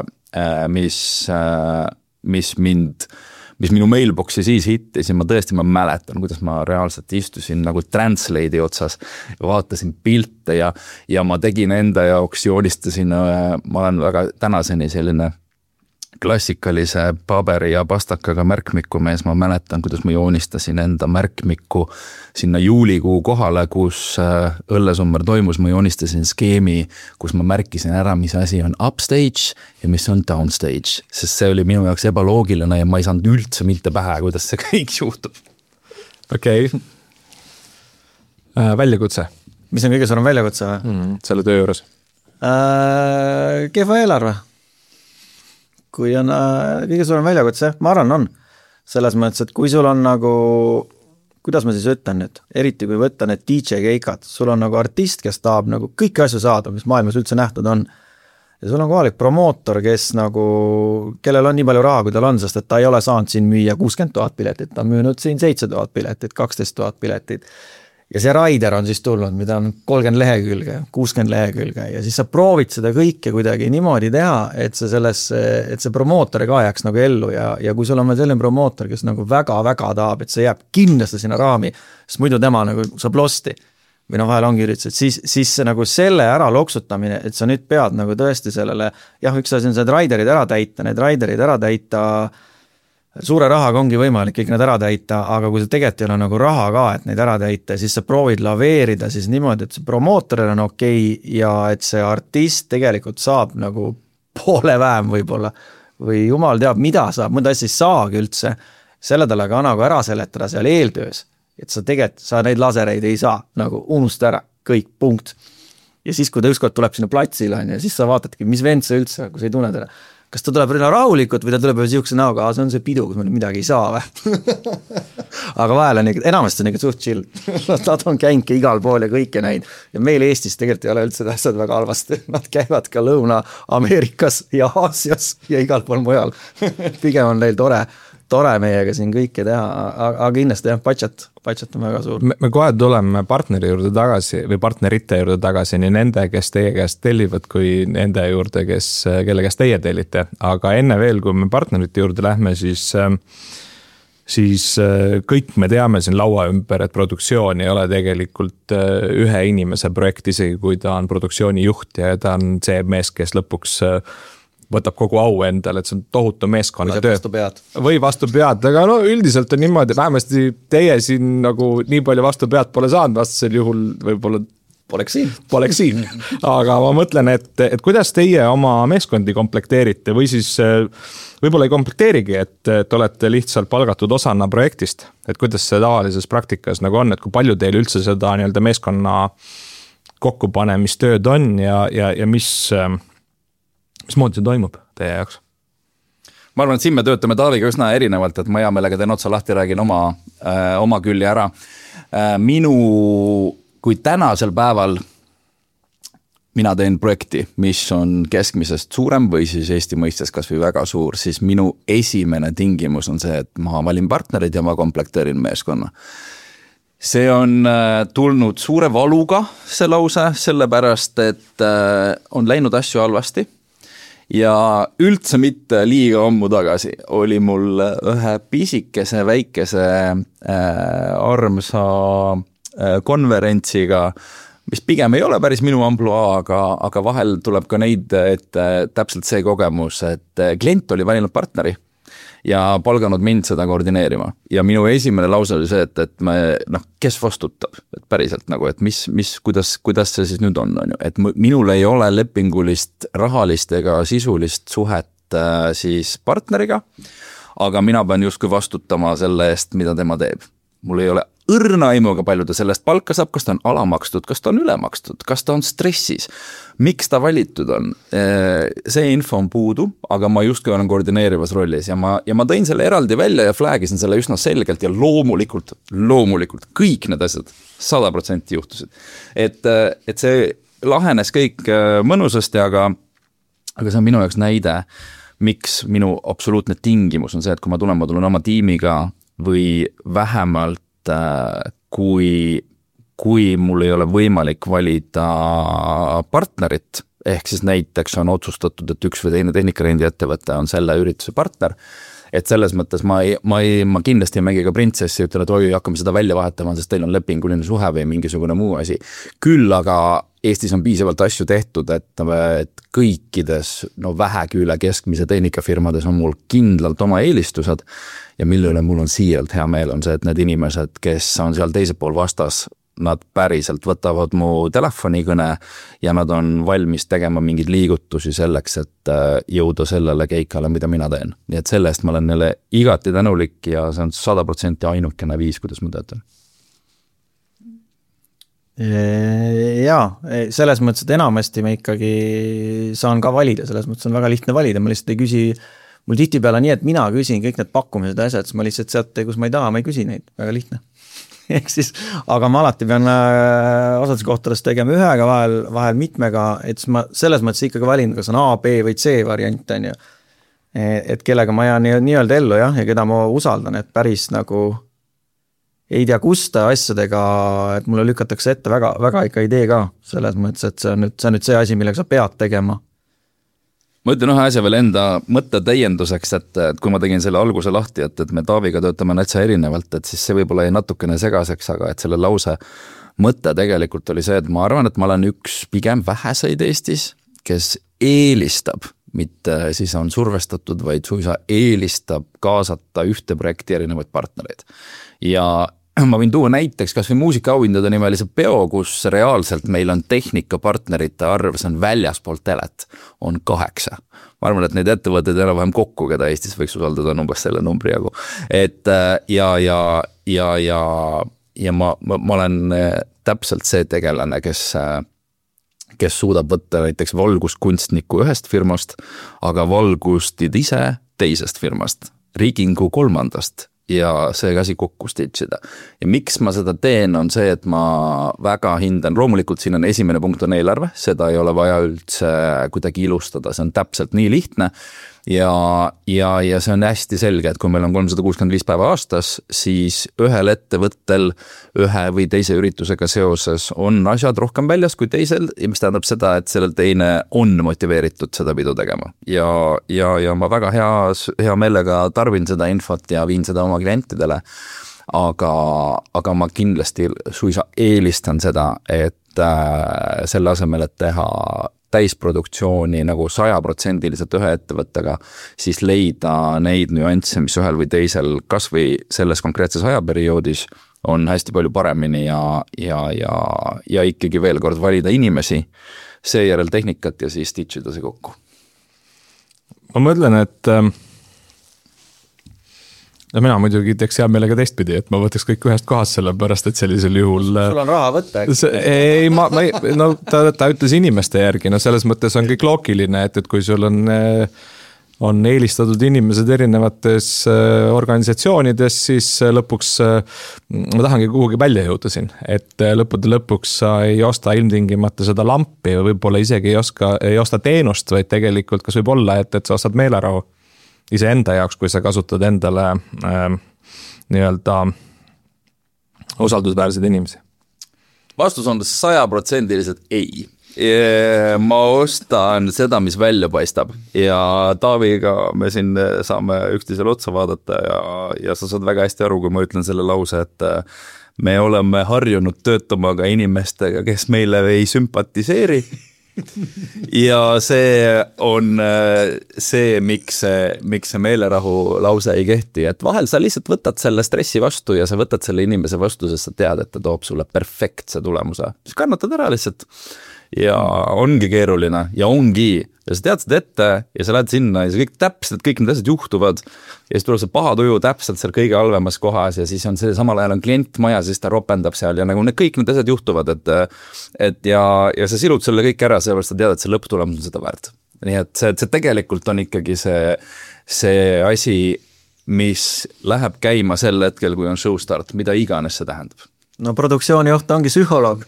mis minu mailboxi siis hittis ja ma mäletan, kuidas ma reaalselt istusin nagu translate'i otsas ja vaatasin pilte ja ma tegin enda jaoks, joonistasin, ma olen väga tänaseni selline klassikalise paberi ja pastakaga märkmiku mees, ma mäletan, kuidas ma joonistasin enda märkmiku sinna juulikuu kohale, kus õllesummer toimus, ma joonistasin skeemi, kus ma märkisin ära, mis asi on upstage ja mis on downstage, sest see oli minu jaoks ebaloogiline ja ma ei saanud üldse mitte pähe, kuidas see kõik juhtub. Okei. Väljakutse. Mis on kõige suurem väljakutse? Selle töö juures. Kehva eelarve. Kui on kõige suurem väljakutse, ma arvan on. Selles mõttes, et kui sul on nagu, kuidas ma siis ütlen nüüd, eriti kui võtta need DJ-keikad, sul on nagu artist, kes tahab nagu kõiki asju saada, mis maailmas üldse nähtud on. Ja sul on kohalik promootor, kes nagu, kellel on nii palju raha, kui tal on, sest et ta ei ole saanud siin müüa 60 000 piletit, ta on müünud siin 7 000 piletit, 12 000 piletit. Ja see rider on siis tulnud, mida on 30 lehekülge, 60 lehekülge ja siis sa proovid seda kõike kuidagi niimoodi teha, et see promootori ka jääks nagu ellu ja kui sul on selline promootor, kes nagu väga-väga tahab, et see jääb kindlasti sinna raami, sest muidu tema nagu saab losti või vahel ongi üritused, siis see nagu selle ära loksutamine, et sa nüüd pead nagu tõesti sellele, üks asi on see riderid ära täita, suure rahaga ongi võimalik kõik need ära täita, aga kui see tegelikult ei ole nagu raha ka, et neid ära täita, siis sa proovid laveerida siis niimoodi, et see promootoril on okei ja et see artist tegelikult saab nagu poole vähem võib-olla või jumal teab, mida saab, mõnda asja ei saagi üldse, selle talle ka nagu ära seletada seal eeltöös, et sa tegelikult, sa neid lasereid ei saa, nagu unusta ära, kõik, punkt. Ja siis, kui ta ükskord tuleb sinna platsile, siis sa vaatadki, mis vend see üldse, kui sa ei tunne teda. Kas ta tuleb rahulikult või ta tuleb siukse näoga, see on see pidu, kus me midagi ei saa või? Aga vahel on enamasti on ikka suht chill. Nad on käinke igal pool ja kõike näinud. Ja meil Eestis tegelikult ei ole üldse tähtsad väga halvasti. Nad käivad ka Lõuna-Ameerikas ja Aasias ja igal pool mujal. Pigem on neil tore meiega siin kõike teha, aga kindlasti jah, budget on väga suur. Me kohe tuleme partneri juurde tagasi või partnerite juurde tagasi, nii nende, kes teie käest tellivad, kui nende juurde, kelle käest teie tellite. Aga enne veel, kui me partnerite juurde lähme, siis kõik me teame siin laua ümber, et produktsioon ei ole tegelikult ühe inimese projekt, isegi kui ta on produktsiooni juht ja ta on see mees, kes lõpuks võtab kogu au endale, et see on tohutu meeskonna töö. Või vastu pead, aga no üldiselt on niimoodi, vähemasti teie siin nagu nii palju vastu pead pole saanud, vastasel juhul võib-olla poleks siin. Aga ma mõtlen, et kuidas teie oma meeskondi komplekteerite või siis võib-olla ei komplekteerigi, et olete lihtsalt palgatud osana projektist, et kuidas see tavalises praktikas nagu on, et kui palju teil üldse seda nii-öelda meeskonna kokkupanemistööd on ja mismoodi see toimub teie jaoks? Ma arvan, et siin me töötame Taaviga üsna erinevalt, et ma hea meelega teen otsa lahti, räägin oma külje ära. Kui tänasel päeval mina teen projekti, mis on keskmisest suurem või siis Eesti mõistes kas või väga suur, siis minu esimene tingimus on see, et ma valin partnerid ja ma komplekteerin meeskonna. See on tulnud suure valuga, see lause, sellepärast, et on läinud asju halvasti ja üldse mitte liiga ammu tagasi oli mul ühe pisikese, väikese armsa konverentsiga, mis pigem ei ole päris minu ampluaa, aga vahel tuleb ka neid, et täpselt see kogemus, et klient oli valinud partneri ja palganud mind seda koordineerima. Ja minu esimene lause oli see, et kes vastutab, et päriselt nagu, et kuidas see siis nüüd on ju, et minul ei ole lepingulist, rahalist ega sisulist suhet siis partneriga, aga mina pean justkui vastutama selle eest, mida tema teeb. Mul ei ole õrna aimuga palju ta sellest palka saab, kas ta on alamakstud, kas ta on ülemakstud, kas ta on stressis, miks ta valitud on. See info on puudu, aga ma justkui olen koordineerivas rollis ja ma tõin selle eraldi välja ja flagisin selle üsna selgelt ja loomulikult kõik need asjad 100% juhtusid. Et see lahenes kõik mõnusasti, aga see on minu jaoks näide, miks minu absoluutne tingimus on see, et kui ma tulen oma tiimiga või vähemalt kui mul ei ole võimalik valida partnerit, ehk siis näiteks on otsustatud, et üks või teine tehnikarendi ettevõte on selle ürituse partner, et selles mõttes ma kindlasti ei mängi ka printsessi, ütlen, et oi, hakkame seda välja vahetama, sest teil on lepinguline suhe või mingisugune muu asi. Küll aga Eestis on piisavalt asju tehtud, et kõikides vähegi üle keskmise tehnikafirmades on mul kindlalt oma eelistused ja mille üle mul on siiralt hea meel on see, et need inimesed, kes on seal teisel pool vastas, nad päriselt võtavad mu telefonikõne ja nad on valmis tegema mingeid liigutusi selleks, et jõuda sellele keikale, mida mina teen. Nii et selle eest ma olen neile igati tänulik ja see on 100% ainukene viis, kuidas ma töötan. Jaa, selles mõttes, et enamasti ma ikkagi saan ka valida, selles mõttes on väga lihtne valida, ma lihtsalt ei küsi, mul tihtipeale nii, et mina küsin kõik need pakkumised ja asjad, siis ma lihtsalt sealt, kus ma ei taha, ma ei küsi neid, väga lihtne. Ehk siis, aga ma alati pean osades kohtades tegema ühega, vahel mitmega, et ma selles mõttes ikkagi valin, kas on A, B või C variant, on ju. Et kellega ma jään nii-öelda ellu ja keda ma usaldan, et päris nagu ei tea kusta asjadega, et mulle lükatakse ette väga ikka idee ka selles mõttes, et see on nüüd see asi, millega sa pead tegema. Ma ütlen ühe asja veel enda mõtte täienduseks, et kui ma tegin selle alguse lahti, et me Taaviga töötame näitsa erinevalt, et siis see võib-olla jäi natukene segaseks, aga et selle lause mõte tegelikult oli see, et ma arvan, et ma olen üks pigem väheseid Eestis, kes eelistab, mitte siis on survestatud, vaid suisa eelistab kaasata ühte projekti erinevaid partnereid. Ja ma võin tuua näiteks kas või muusikaauhindade nimelise peo, kus reaalselt meil on tehnikapartnerite arv, see on väljaspoolt telet, on 8. Ma arvan, et neid ettevõtteid enam vähem kokku, keda Eestis võiks usaldada umbes selle numbri jagu. Et ja ma olen täpselt see tegelane, kes suudab võtta näiteks valguskunstniku ühest firmast, aga valgustid ise teisest firmast, Rigingu 3. ja see asi kokku stitchida. Ja miks ma seda teen, on see, et ma väga hindan, loomulikult siin on esimene punkt on eelarve, seda ei ole vaja üldse kuidagi ilustada, see on täpselt nii lihtne ja see on hästi selge, et kui meil on 365 päeva aastas, siis ühel ettevõttel ühe või teise üritusega seoses on asjad rohkem väljas kui teisel, mis tähendab seda, et sellel teine on motiveeritud seda pidu tegema. Ja ma väga hea meelega tarbin seda infot ja viin seda oma klientidele, aga ma kindlasti suisa eelistan seda, et selle asemel, et teha täisproduktsiooni nagu 100% ühe ettevõttega, siis leida neid nüansse, mis ühel või teisel kas või selles konkreetses ajaperioodis on hästi palju paremini ja ikkagi veel kord valida inimesi, seejärel tehnikat ja siis stitchida see kokku. Ma mõtlen, et ja mina muidugi teeks hea meelega teistpidi, et ma võtaks kõik ühest kohast selle pärast, et sellisel juhul sul on raha võtta, eks? Ta ütles inimeste järgi, selles mõttes on kõik loogiline, et kui sul on on eelistatud inimesed erinevates organisatsioonides, siis lõpuks ma tahangi kuhugi välja jõuda siin, et lõppude lõpuks sa ei osta ilmtingimata seda lampi või võib-olla isegi ei osta teenust, vaid tegelikult kas võib olla, et sa ostad meelerahu iseenda jaoks, kui sa kasutad endale nii-öelda usaldusväärseid inimesi. Vastus on 100% ei. Ma ostan seda, mis välja paistab ja Taaviga me siin saame üksteisele otsa vaadata ja sa saad väga hästi aru, kui ma ütlen selle lause, et me oleme harjunud töötama ka inimestega, kes meile ei sümpatiseeri ja see on see, miks see meelerahu lause ei kehti, et vahel sa lihtsalt võtad selle stressi vastu ja sa võtad selle inimese vastu, sest sa tead, et ta toob sulle perfektse tulemuse, siis kannatad ära lihtsalt ja ongi keeruline ja ongi ja sa tead seda ette ja sa lähed sinna ja see kõik need asjad juhtuvad ja siis tuleb see paha tuju täpselt seal kõige halvemas kohas ja siis on see samal ajal on klient maja, siis ta ropendab seal ja nagu kõik need asjad juhtuvad, et ja sa silud selle kõik ära, sellepärast sa tead, et see lõpptulemus on seda väärt. Nii et see tegelikult on ikkagi see asi, mis läheb käima sel hetkel, kui on show start, mida iganes see tähendab. No produktsioonijuht ongi psühholoog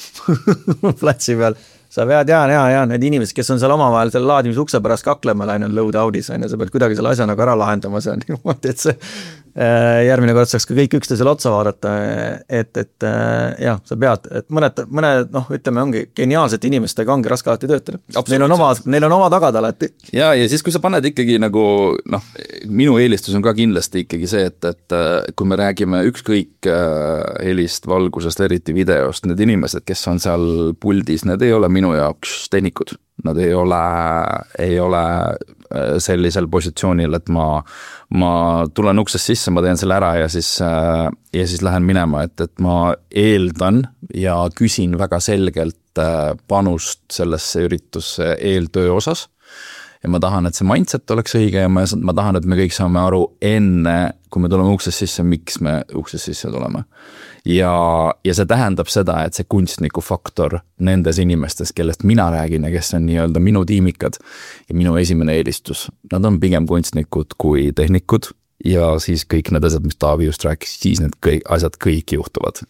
platsi peal. Sa pead, need inimesed, kes on seal omavahel seal laadimise ukse pärast kaklema läinud load out'is, sa pead kuidagi selle asja nagu ära lahendama, see on niimoodi, et see järgmine kord saaks ka kõik üksteisele otsa vaadata, et sa pead, et mõned, ütleme, ongi geniaalsete inimestega ongi raske alati töötada. Neil on oma tagad alati. Ja siis, kui sa paned ikkagi nagu, minu eelistus on ka kindlasti ikkagi see, et kui me räägime ükskõik helist, valgusest, eriti videost, need inimesed, kes on seal puldis, need ei ole minu jaoks tehnikud. Nad ei ole sellisel positsioonil, et ma tulen uksest sisse, ma teen selle ära ja siis lähen minema, et ma eeldan ja küsin väga selgelt panust sellesse üritusse eeltöö osas ja ma tahan, et see mindset oleks õige ja ma tahan, et me kõik saame aru enne, kui me tuleme uksest sisse, miks me uksest sisse tuleme. Ja see tähendab seda, et see kunstniku faktor nendes inimestes, kellest mina räägin ja kes on nii-öelda minu tiimikad ja minu esimene eelistus, nad on pigem kunstnikud kui tehnikud ja siis kõik need asjad, mis Taavi just rääkis, siis need asjad kõik juhtuvad.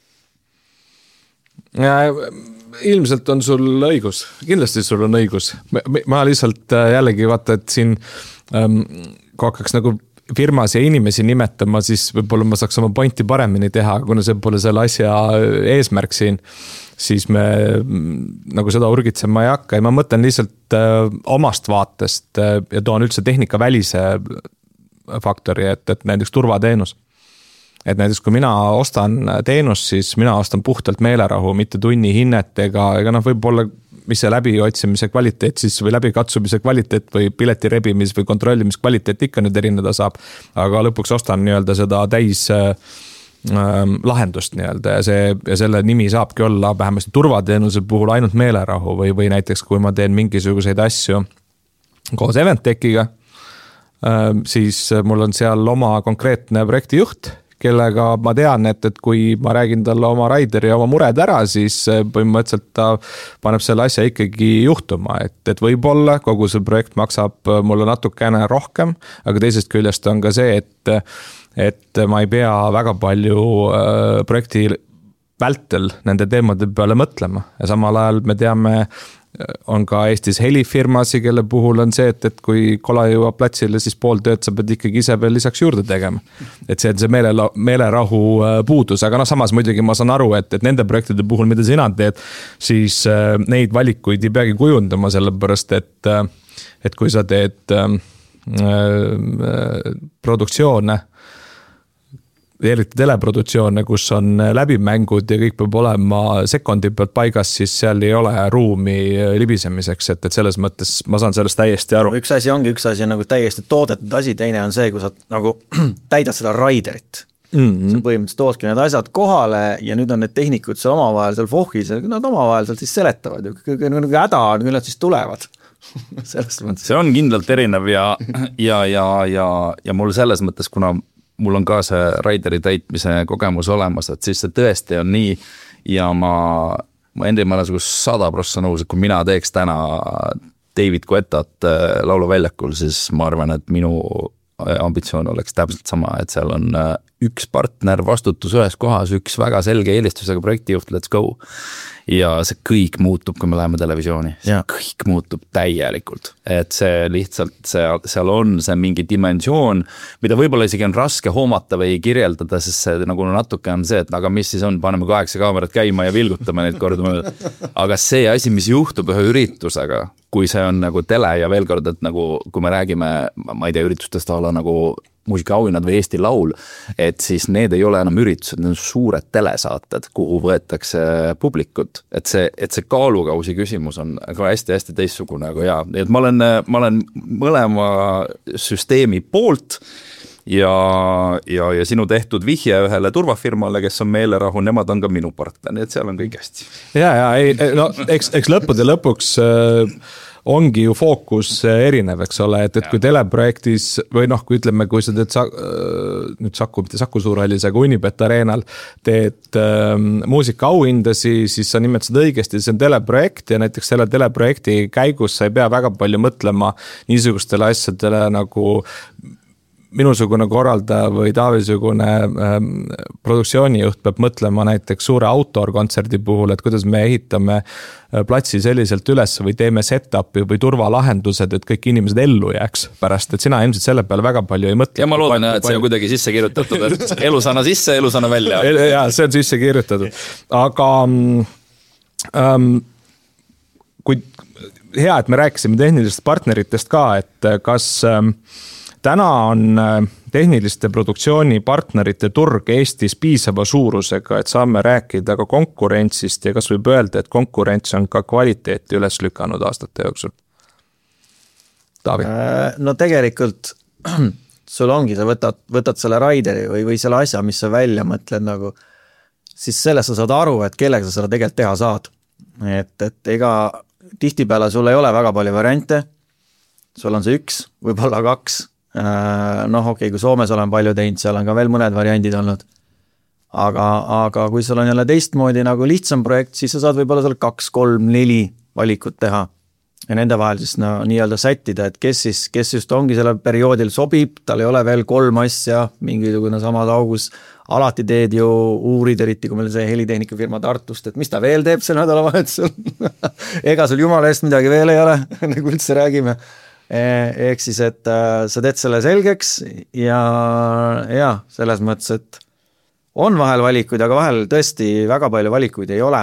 Ja ilmselt on sul õigus, kindlasti sul on õigus. Ma lihtsalt jällegi vaata, et siin kui hakkaks nagu firmas ja inimesi nimetama, siis võib-olla ma saaks oma pointi paremini teha, kuna see pole selle asja eesmärk siin, siis me nagu seda urgitsema ei hakka ja ma mõtlen lihtsalt omast vaatest ja toon üldse tehnika välise faktori, et näiteks turvateenus. Et näiteks kui mina ostan teenust, siis mina ostan puhtalt meelerahu, mitte tunni hinnet ega võib-olla mis see läbiotsimise kvaliteet siis või läbikatsumise kvaliteet või pileti rebimis või kontrollimis kvaliteet ikka nüüd erineda saab, aga lõpuks ostan nii-öelda seda täis lahendust nii-öelda ja selle nimi saabki olla vähemasti turvateenuse puhul ainult meelerahu või näiteks kui ma teen mingisuguseid asju koos Eventtechiga, siis mul on seal oma konkreetne projektijuht, kellega ma tean, et kui ma räägin talle oma raideri ja oma mured ära, siis põhimõtteliselt ta paneb selle asja ikkagi juhtuma, et võib-olla kogu see projekt maksab mulle natukene rohkem, aga teisest küljest on ka see, et ma ei pea väga palju projekti vältel nende teemade peale mõtlema ja samal ajal me teame, on ka Eestis helifirmasi, kelle puhul on see, et kui kola jõuab platsile, siis pool tööd sa pead ikkagi ise veel lisaks juurde tegema. Et see on see meelerahu puudus, aga samas muidugi ma saan aru, et nende projektide puhul, mida sina teed, siis neid valikuid ei peagi kujundama, sellepärast, et kui sa teed produktsioone, eriti teleproduktsioone, kus on läbimängud ja kõik peab olema sekundi pealt paigas, siis seal ei ole ruumi libisemiseks, et selles mõttes ma saan sellest täiesti aru. Üks asi on nagu täiesti toodetud asi, teine on see, kui sa nagu täidad seda raiderit. Sa põhimõtteliselt toodki need asjad kohale ja nüüd on need tehnikud seal omavahel seal fohis ja nad omavahel seal siis seletavad ja kui häda on, küll nad siis tulevad. See on kindlalt erinev ja mul selles mõttes, kuna mul on ka see raideri täitmise kogemus olemas, et siis see tõesti on nii ja ma enda olen 100% nõus, et kui mina teeks täna David Guettat laulaväljakul, siis ma arvan, et minu ambitsioon oleks täpselt sama, et seal on üks partner, vastutus ühes kohas, üks väga selge eelistusega projektijuht, let's go. Ja see kõik muutub, kui me läheme televisiooni. See kõik muutub täielikult. Et see lihtsalt, seal on see mingi dimensioon, mida võib-olla isegi on raske hoomata või kirjeldada, sest see nagu natuke on see, et aga mis siis on, paneme 8 kaamerat käima ja vilgutame neid korda. Aga see asi, mis juhtub ühe üritusega, kui see on nagu tele ja veel kord, et nagu kui me räägime, ma ei tea, üritustest ala nagu muusikaauhinnad või Eesti Laul, et siis need ei ole enam üritused, need on suured telesaated, kuhu võetakse publikut, et see kaalukausi küsimus on ka hästi-hästi teistsugune, aga jaa, et ma olen mõlema süsteemi poolt ja sinu tehtud vihje ühele turvafirmale, kes on Meelerahu, nemad on ka minu partner, nii et seal on kõik hästi. Eks lõppude lõpuks ongi ju fookus erinev, eks ole, et kui teleprojektis või kui ütleme, kui sa teed nüüd Saku Suurhallis, aga Unibet Arenal teed muusikaauhindasi, siis sa nimetasid õigesti, see on teleprojekt ja näiteks selle teleprojekti käigus sa ei pea väga palju mõtlema niisugustele asjadele nagu minusugune korraldaja või Taavisugune produktsioonijuht peab mõtlema näiteks suure outdoor-kontserdi puhul, et kuidas me ehitame platsi selliselt üles või teeme set-up'i või turvalahendused, et kõik inimesed ellu jääks pärast, et sina ilmselt selle peale väga palju ei mõtle. Ja ma loodan, et see on kuidagi sisse kirjutatud, et elusana sisse, elusana välja. Ja see on sisse kirjutatud. Aga kui hea, et me rääkisime tehnilistest partneritest ka, et kas täna on tehniliste produktsioonipartnerite turg Eestis piisava suurusega, et saame rääkida ka konkurentsist ja kas võib öelda, et konkurents on ka kvaliteeti üles lükanud aastate jooksul? Taavi? No tegelikult sul ongi, sa võtad selle raideri või selle asja, mis sa välja mõtled nagu, siis sellest sa saad aru, et kellega sa seda tegelikult teha saad. Et ega tihtipeale sul ei ole väga palju variante, sul on see üks, võib-olla 2, kui Soomes olen palju teinud, seal on ka veel mõned variandid olnud. Aga kui sul on jälle teistmoodi nagu lihtsam projekt, siis sa saad võib-olla seal 2, 3, 4 valikut teha ja nende vahel siis nii-öelda sättida, et kes just ongi sellel perioodil sobib, tal ei ole veel 3 asja, mingisugune samad augus, alati teed ju uurid, eriti kui meil see helitehnikafirma Tartust, et mis ta veel teeb see nädalavahetusel. Ega sul jumala eest midagi veel ei ole, nagu üldse räägime. Ehk siis, et sa teed selle selgeks ja selles mõttes, et on vahel valikuid, aga vahel tõesti väga palju valikuid ei ole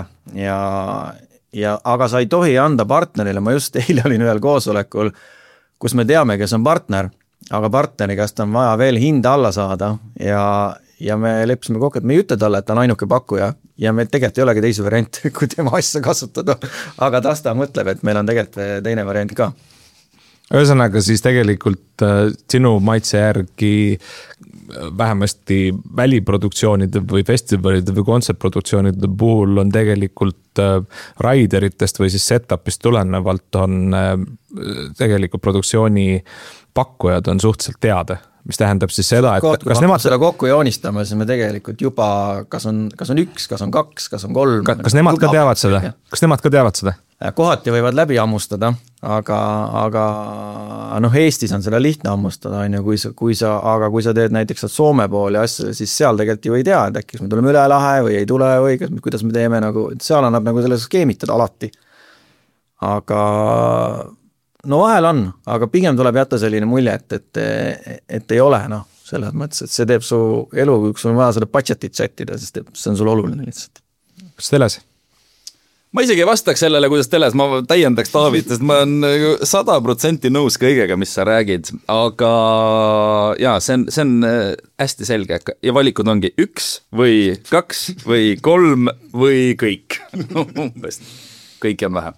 aga sa ei tohi anda partnerile, ma just eile olin ühel koosolekul, kus me teame, kes on partner, aga partneri käest on vaja veel hinda alla saada ja me leppisime kokku, et me ei ütle talle, et ta on ainuke pakkuja ja meil tegelikult ei olegi teisi variante, kui tema asja kasutada, aga ta mõtleb, et meil on tegelikult teine variant ka. Ühesõnaga siis tegelikult sinu maitse järgi vähemasti väliproduktsioonide või festivalide või kontsertproduktsioonide puhul on tegelikult raideritest või siis setupist tulenevalt on tegelikult produktsiooni pakkujad on suhteliselt teada, mis tähendab siis seda, et kas nemad selle kokku joonistame, siis me tegelikult juba kas on 1, kas on 2, kas on 3. Kas nemad ka teavad seda? Kas nemad ka teavad seda? Kohati võivad läbi ammustada, aga Eestis on selle lihtne ammustada, kui sa teed näiteks Soome pool ja asja, siis seal tegelikult ju ei tea, et äkki me tuleme üle lahe või ei tule või kuidas me teeme, seal annab nagu selles skeemitada alati. Aga vahel on, aga pigem tuleb jätta selline mulje, et ei ole, selles mõttes, et see teeb su elu, kui sul on vaja seda budgetit sättida, sest see on sul oluline lihtsalt. Kas teles? Ma isegi ei vastaks sellele, kuidas teles, ma täiendaks Taavit, sest ma on 100% nõus kõigega, mis sa räägid, aga jaa, see on hästi selge ja valikud ongi 1 või 2 või 3 või kõik. Kõiki on vähe.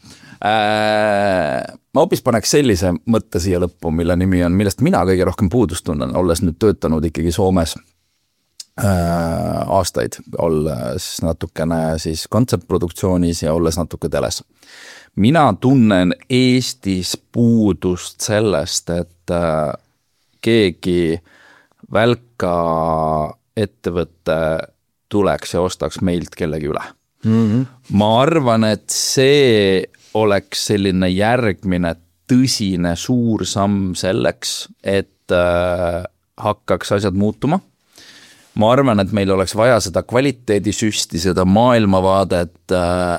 Ma hoopis paneks sellise mõtte siia lõppu, mille nimi on, millest mina kõige rohkem puudust tunnen, olles nüüd töötanud ikkagi Soomes aastaid, olles natukene siis kontsertproduktsioonis ja olles natuke teles. Mina tunnen Eestis puudust sellest, et keegi välka ettevõtte tuleks ja ostaks meilt kellegi üle. Ma arvan, et see oleks selline järgmine tõsine suur samm selleks, et hakkaks asjad muutuma. Ma arvan, et meil oleks vaja seda kvaliteedisüsti, seda maailmavaadet,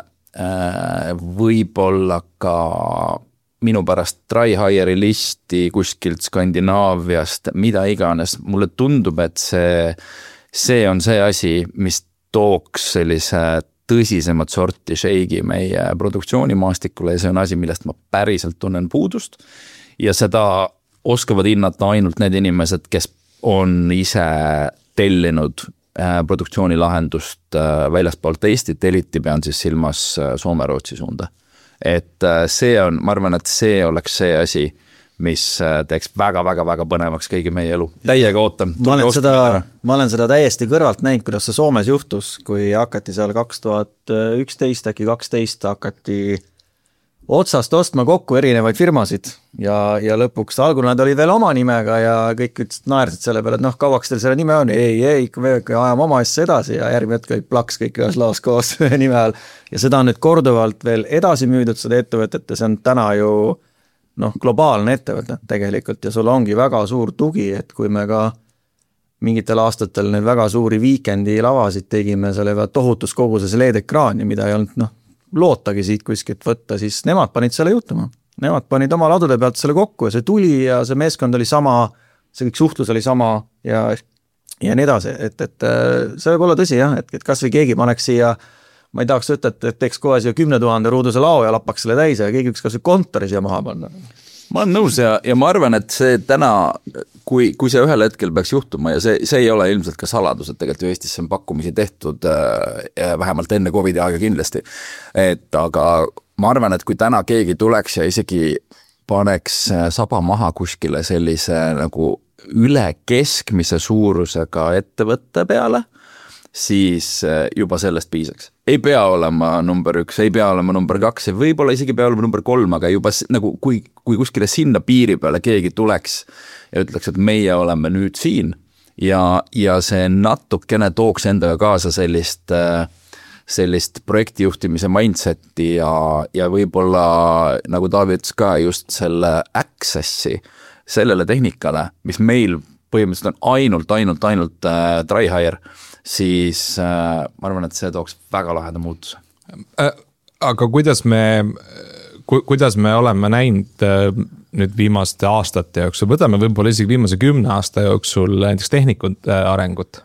võib-olla ka minu pärast try-hire'i listi kuskilt Skandinaaviast, mida iganes. Mulle tundub, et see on see asi, mis tooks sellise tõsisemat sorti shake'i meie produktsioonimaastikule ja see on asi, millest ma päriselt tunnen puudust ja seda oskavad hinnata ainult need inimesed, kes on ise tellinud produktsioonilahendust väljaspoolt Eestit, eriti pean siis silmas Soome-Rootsi suunda. Et see on, ma arvan, et see oleks see asi, mis teeks väga põnevaks kõigi meie elu. Täiega ootan. Ma olen seda täiesti kõrvalt näinud, kuidas see Soomes juhtus, kui hakati seal 2011, äkki 12 hakati otsast ostma kokku erinevaid firmasid ja lõpuks algul nad olid veel oma nimega ja kõik ütlesid naersid selle peale, et kauaks teil selle nime on, ei, ikka me ajame oma asja edasi ja järgmine hetk kõik plaks kõik ühes laos koos nime all ja seda on nüüd korduvalt veel edasi müüdud seda ettevõtet ja see on täna ju globaalne ettevõte tegelikult ja sul ongi väga suur tugi, et kui me ka mingitel aastatel neid väga suuri weekendi lavasid tegime, selle tohutus koguses LED-ekraani, mida ei olnud lootagi siit kuskilt võtta, siis nemad panid selle juhtuma. Nemad panid oma ladude pealt selle kokku ja see tuli ja see meeskond oli sama, see kõik suhtlus oli sama ja nii edasi, et see võib olla tõsi jah, et kas või keegi paneks siia, ma ei tahaks ütelda, et teeks kohe siia 10 000 ruuduse lao ja lappaks selle täis ja keegi üks kas või kontori siia maha panna. Ma olen nõus ja ma arvan, et see täna, kui see ühel hetkel peaks juhtuma ja see ei ole ilmselt ka saladus, et tegelikult ju Eestis on pakkumisi tehtud vähemalt enne COVID-i aega kindlasti, aga ma arvan, et kui täna keegi tuleks ja isegi paneks saba maha kuskile sellise nagu üle keskmise suurusega ettevõtte peale, siis juba sellest piisaks. Ei pea olema number 1, ei pea olema number 2 ja võib-olla isegi pea olema number 3, aga juba nagu kui kuskile sinna piiri peale keegi tuleks ja ütleks, et meie oleme nüüd siin ja see natukene tooks endaga kaasa sellist projektijuhtimise mindseti ja võib-olla, nagu Taavi ütles ka, just selle accessi sellele tehnikale, mis meil põhimõtteliselt on ainult try-hire, siis ma arvan, et see tooks väga laheda muutuse. Aga kuidas me oleme näinud nüüd viimaste aastate jooksul, võtame võib-olla isegi viimase 10 aasta jooksul näiteks tehnikute arengut?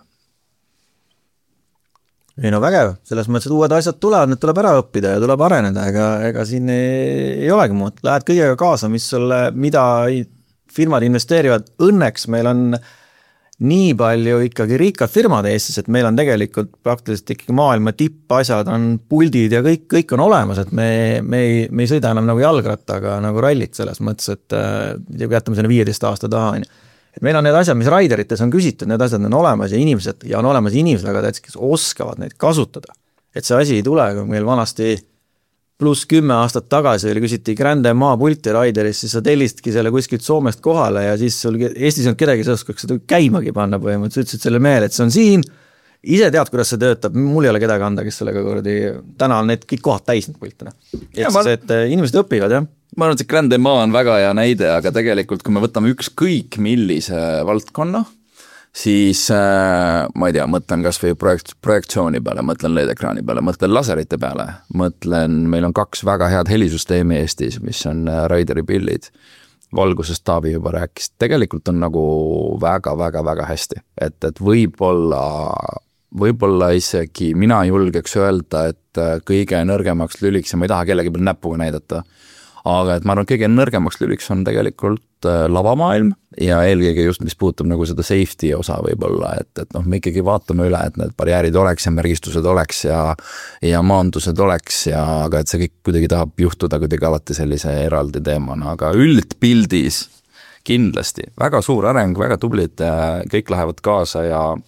Ei vägev, selles mõttes, et uued asjad tulevad, need tuleb ära õppida ja tuleb areneda, ega siin ei olegi muud. Lähed kõigega kaasa, mida firmad investeerivad. Õnneks meil on nii palju ikkagi rikkad firmad Eestis, et meil on tegelikult praktiliselt ikkagi maailma tippasjad on puldid ja kõik on olemas, et me ei sõida enam nagu jalgrattaga nagu rallit selles mõttes, et jätame selle 15 aasta taha. Et meil on need asjad, mis raiderites on küsitud, need asjad on olemas ja on olemas inimesed, aga täitsa, kes oskavad neid kasutada. Et see asi ei tule, kui meil vanasti pluss 10 aastat tagasi oli küsiti Grande maapulti raideris, siis sa tellistki selle kuskilt Soomest kohale ja siis sul Eestis on kedagi, sa oskaks seda käimagi panna põhimõtteliselt, ütlesid selle mehele, et see on siin, ise tead, kuidas see töötab, mul ei ole kedagi anda, kes sellega täna on need kõik kohad täis need pultine. Et inimesed õpivad, jah. Ma arvan, et see Grande maa on väga hea näide, aga tegelikult, kui me võtame ükskõik millise valdkonna, siis ma ei tea, mõtlen kas või projektsiooni peale, mõtlen LED-ekraani peale, mõtlen laserite peale, meil on 2 väga head helisüsteemi Eestis, mis on Raideri pillid, valgusest Taavi juba rääkis, tegelikult on nagu väga hästi, et võib-olla isegi mina julgeks öelda, et kõige nõrgemaks lüliks ja ma ei taha kellegi peal näpuga näidata, aga et ma arvan, et kõige nõrgemaks lüliks on tegelikult lavamaailm ja eelkõige just, mis puutub nagu seda safety osa võib-olla, et me ikkagi vaatame üle, et need barjäärid oleks ja märgistused oleks ja maandused oleks aga et see kõik kuidagi tahab juhtuda kuidagi alati sellise eraldi teemana, aga üldpildis kindlasti väga suur areng, väga tublid, kõik lähevad kaasa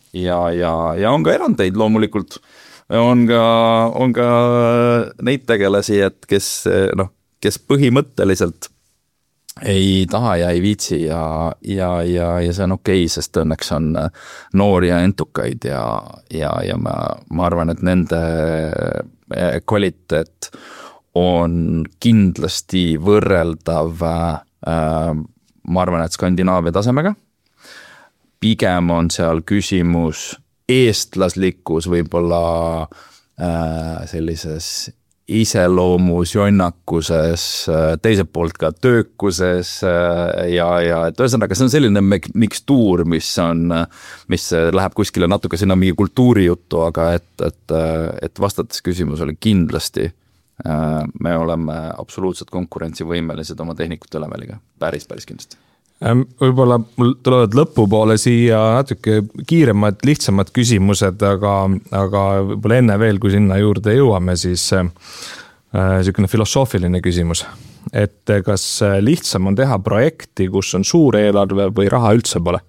ja on ka erandeid loomulikult, on ka neid tegelasi, et kes põhimõtteliselt ei taha ja ei viitsi ja see on okei, sest õnneks on noori ja entukaid ja ma arvan, et nende kvaliteet on kindlasti võrreldav ma arvan, et Skandinaavia tasemega. Pigem on seal küsimus eestlaslikkus võib-olla sellises iseloomus, jonnakuses, teiselt poolt ka töökuses ja et ühesõnaga see on selline mikstuur, mis läheb kuskile natuke sinna mingi kultuurijuttu, aga et vastates küsimusele kindlasti me oleme absoluutselt konkurentsivõimelised oma tehnikute leveliga, päris kindlasti. Võib-olla mul tulevad lõpupoole siia natuke kiiremad, lihtsamad küsimused, aga võib-olla enne veel, kui sinna juurde jõuame, siis selline filosoofiline küsimus. Et kas lihtsam on teha projekti, kus on suur eelarve või raha üldse pole?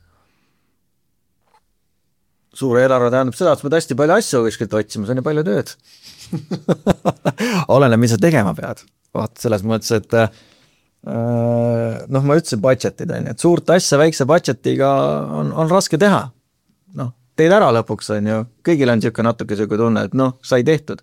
Suur eelarve tähendab seda, et sa pead hästi palju asju kuskilt otsima, see on nii palju tööd. Oleneb, mis sa tegema pead. Vaat selles mõttes, et ma ütlesin budgetid, et suurt asja väikse budgetiga on raske teha. Teed ära lõpuks, on ju. Kõigil on natuke tunne, et sai tehtud.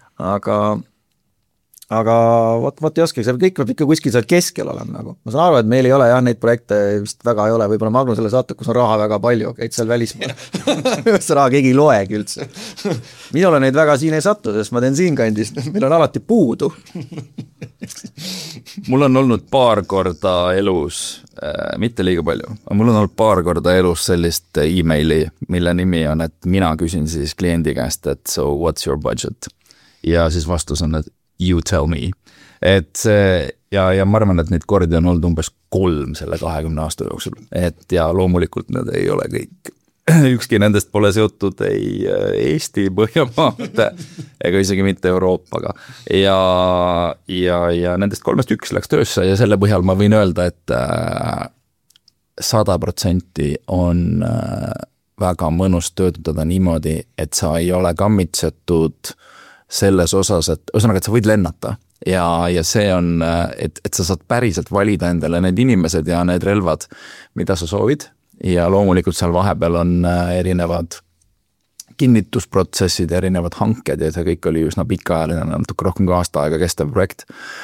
Aga vot ei oska, see kõik peab ikka kuskil seal keskel olema. Nagu. Ma saan aru, et meil ei ole neid projekte vist väga ei ole, võib-olla Magnusele saate, kus on raha väga palju, käid seal välismaal. See raha keegi ei loegi üldse. Minule neid väga siin ei sattu, sest ma teen siin kandis, meil on alati puudu. Mul on olnud paar korda elus, mitte liiga palju, aga mul on olnud paar korda elus sellist emaili, mille nimi on, et mina küsin siis kliendi käest, et so what's your budget? Ja siis vastus on, et you tell me. Et see, ja ma arvan, et neid kordi on olnud umbes 3 selle 20 aasta jooksul. Et ja loomulikult need ei ole kõik. Ükski nendest pole seotud ei Eesti, Põhjamaad ega isegi mitte Euroopaga. Ja nendest 3-st 1 läks töösse ja selle põhjal ma võin öelda, et 100% on väga mõnus töötada niimoodi, et sa ei ole kammitsetud selles osas, et ühesõnaga, et sa võid lennata ja see on, et sa saad päriselt valida endale need inimesed ja need relvad, mida sa soovid ja loomulikult seal vahepeal on erinevad kinnitusprotsessid, erinevad hanked ja see kõik oli üsna pikaajaline, natuke rohkem kui aasta aega kestev projekt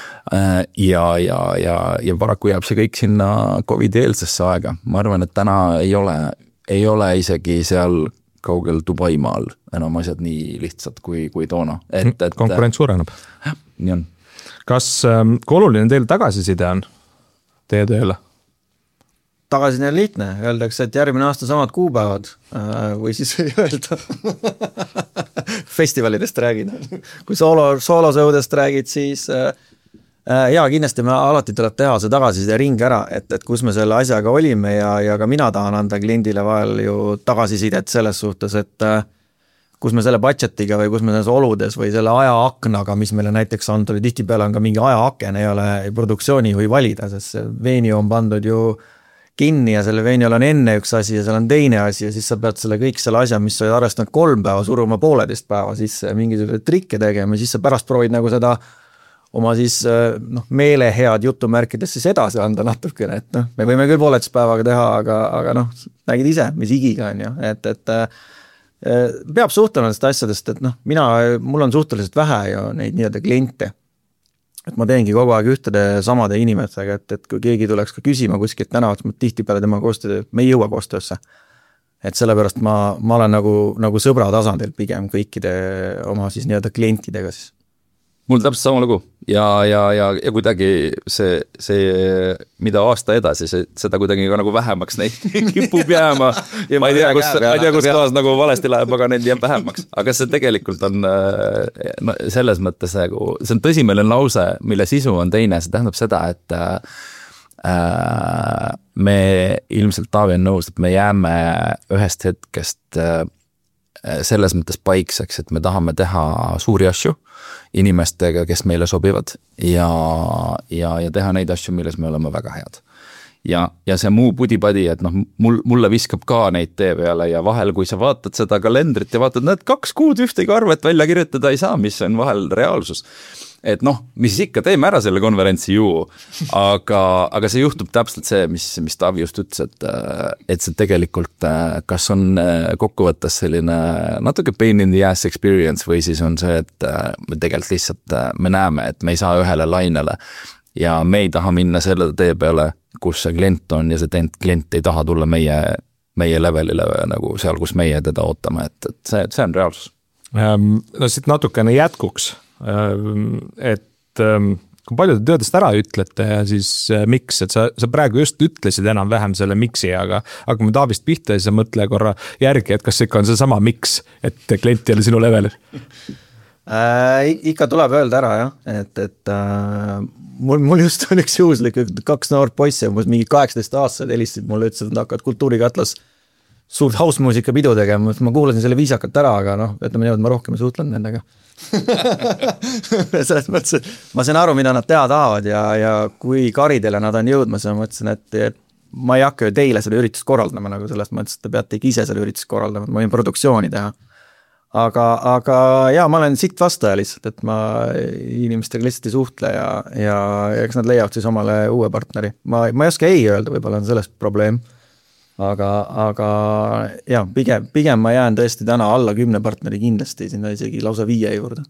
ja paraku jääb see kõik sinna COVID-eelsesse aega. Ma arvan, et täna ei ole isegi seal kaugel Dubai maal enam asjad nii lihtsad kui toona. Konkurents suureneb. Nii on. Kas kui oluline teil tagasiside on teie tööle? Tagasiside on lihtne. Öeldakse, et järgmine aasta samad kuupäevad või siis ei öelda. Festivalidest räägid. Kui soolosõudest räägid, siis kindlasti me alati tuleb teha see tagasiside ring ära, et kus me selle asjaga olime ja ka mina tahan anda kliendile vahel ju tagasisidet selles suhtes, et kus me selle budgetiga või kus me selles oludes või selle ajaaknaga, mis meile näiteks on, tihtipeale on ka mingi ajaaken, ei ole produktsiooni või valida, sest see veeni on pandud ju kinni ja selle veenial on enne üks asi ja seal on teine asi ja siis sa pead selle kõik selle asja, mis sa oled arvestanud 3 päeva, suruma 1,5 päeva sisse ja mingisugused trikke tegema ja siis sa pärast proovid nagu seda oma siis meelehead jutumärkides siis edasi anda natukene, et me võime küll 1,5 päevaga teha, aga nägid ise, mis igiga on ju, et peab suhtlema nendest asjadest, et mul on suhteliselt vähe ju neid nii-öelda kliente, et ma teengi kogu aeg ühtede samade inimestega, et kui keegi tuleks ka küsima kuskilt tänavat, ma tihtipeale tema koostöö, me ei jõua koostöösse, et sellepärast ma olen nagu sõbra tasandil pigem kõikide oma siis nii-öelda klientidega siis. Mul täpselt sama lugu ja kuidagi see mida aasta edasi, seda kuidagi ka nagu vähemaks neid kipub jääma. Ma ei tea, kus taas nagu valesti läheb, aga neid jääb vähemaks. Aga see tegelikult on selles mõttes, see on tõsimeline lause, mille sisu on teine. See tähendab seda, et me ilmselt Taavi on nõus, et me jääme ühest hetkest selles mõttes paikseks, et me tahame teha suuri asju inimestega, kes meile sobivad ja teha neid asju, milles me oleme väga head. ja see muu pudipadi, et noh, mulle viskab ka neid tee peale ja vahel, kui sa vaatad seda kalendrit ja vaatad, et 2 kuud ühtegi arvet välja kirjutada ei saa, mis on vahel reaalsus. Et noh, mis ikka, teeme ära selle konverentsi ju, aga see juhtub täpselt see, mis Taavi just ütles, et see tegelikult kas on kokkuvõttes selline natuke pain in the ass experience või siis on see, et me tegelikult lihtsalt me näeme, et me ei saa ühele lainele ja me ei taha minna selle tee peale, kus see klient on ja see klient ei taha tulla meie levelile nagu seal, kus meie teda ootame, et see on reaalsus. No siit natukene jätkuks. Et kui palju te töödest ära ütlete ja siis miks, et sa praegu just ütlesid enam-vähem selle miksi, aga hakkame Taavist pihta ja siis mõtle korra järgi, et kas ikka on see sama miks, et klient ei ole sinu level? Ikka tuleb öelda ära, jah, et mul just on üks juhuslik 2 noort poissi, mingi 18 aastased helistasid mulle, ütlesid, et hakkad Kultuurikatlas suurt hausmuusika pidu tegema, ma kuulasin selle viisakalt ära, aga noh, ütleme nii, et ma rohkem ei suhtlen nendega. Selles mõttes, et ma sain aru, mida nad teha tahavad ja kui karidele nad on jõudmas ja ma mõtlesin, et ma ei hakka ju teile selle üritust korraldama, nagu selles mõttes, et te peate ikka ise selle üritust korraldama, ma võin produktsiooni teha. Aga jaa, ma olen siit vastaja lihtsalt, et ma inimestega lihtsalt ei suhtle ja eks nad leiavad siis omale uue partneri. Ma ei oska ei öelda, võib-olla on sellest probleem. Aga jah, pigem ma jään tõesti täna alla 10 partneri kindlasti, sinna isegi lausa 5 juurde.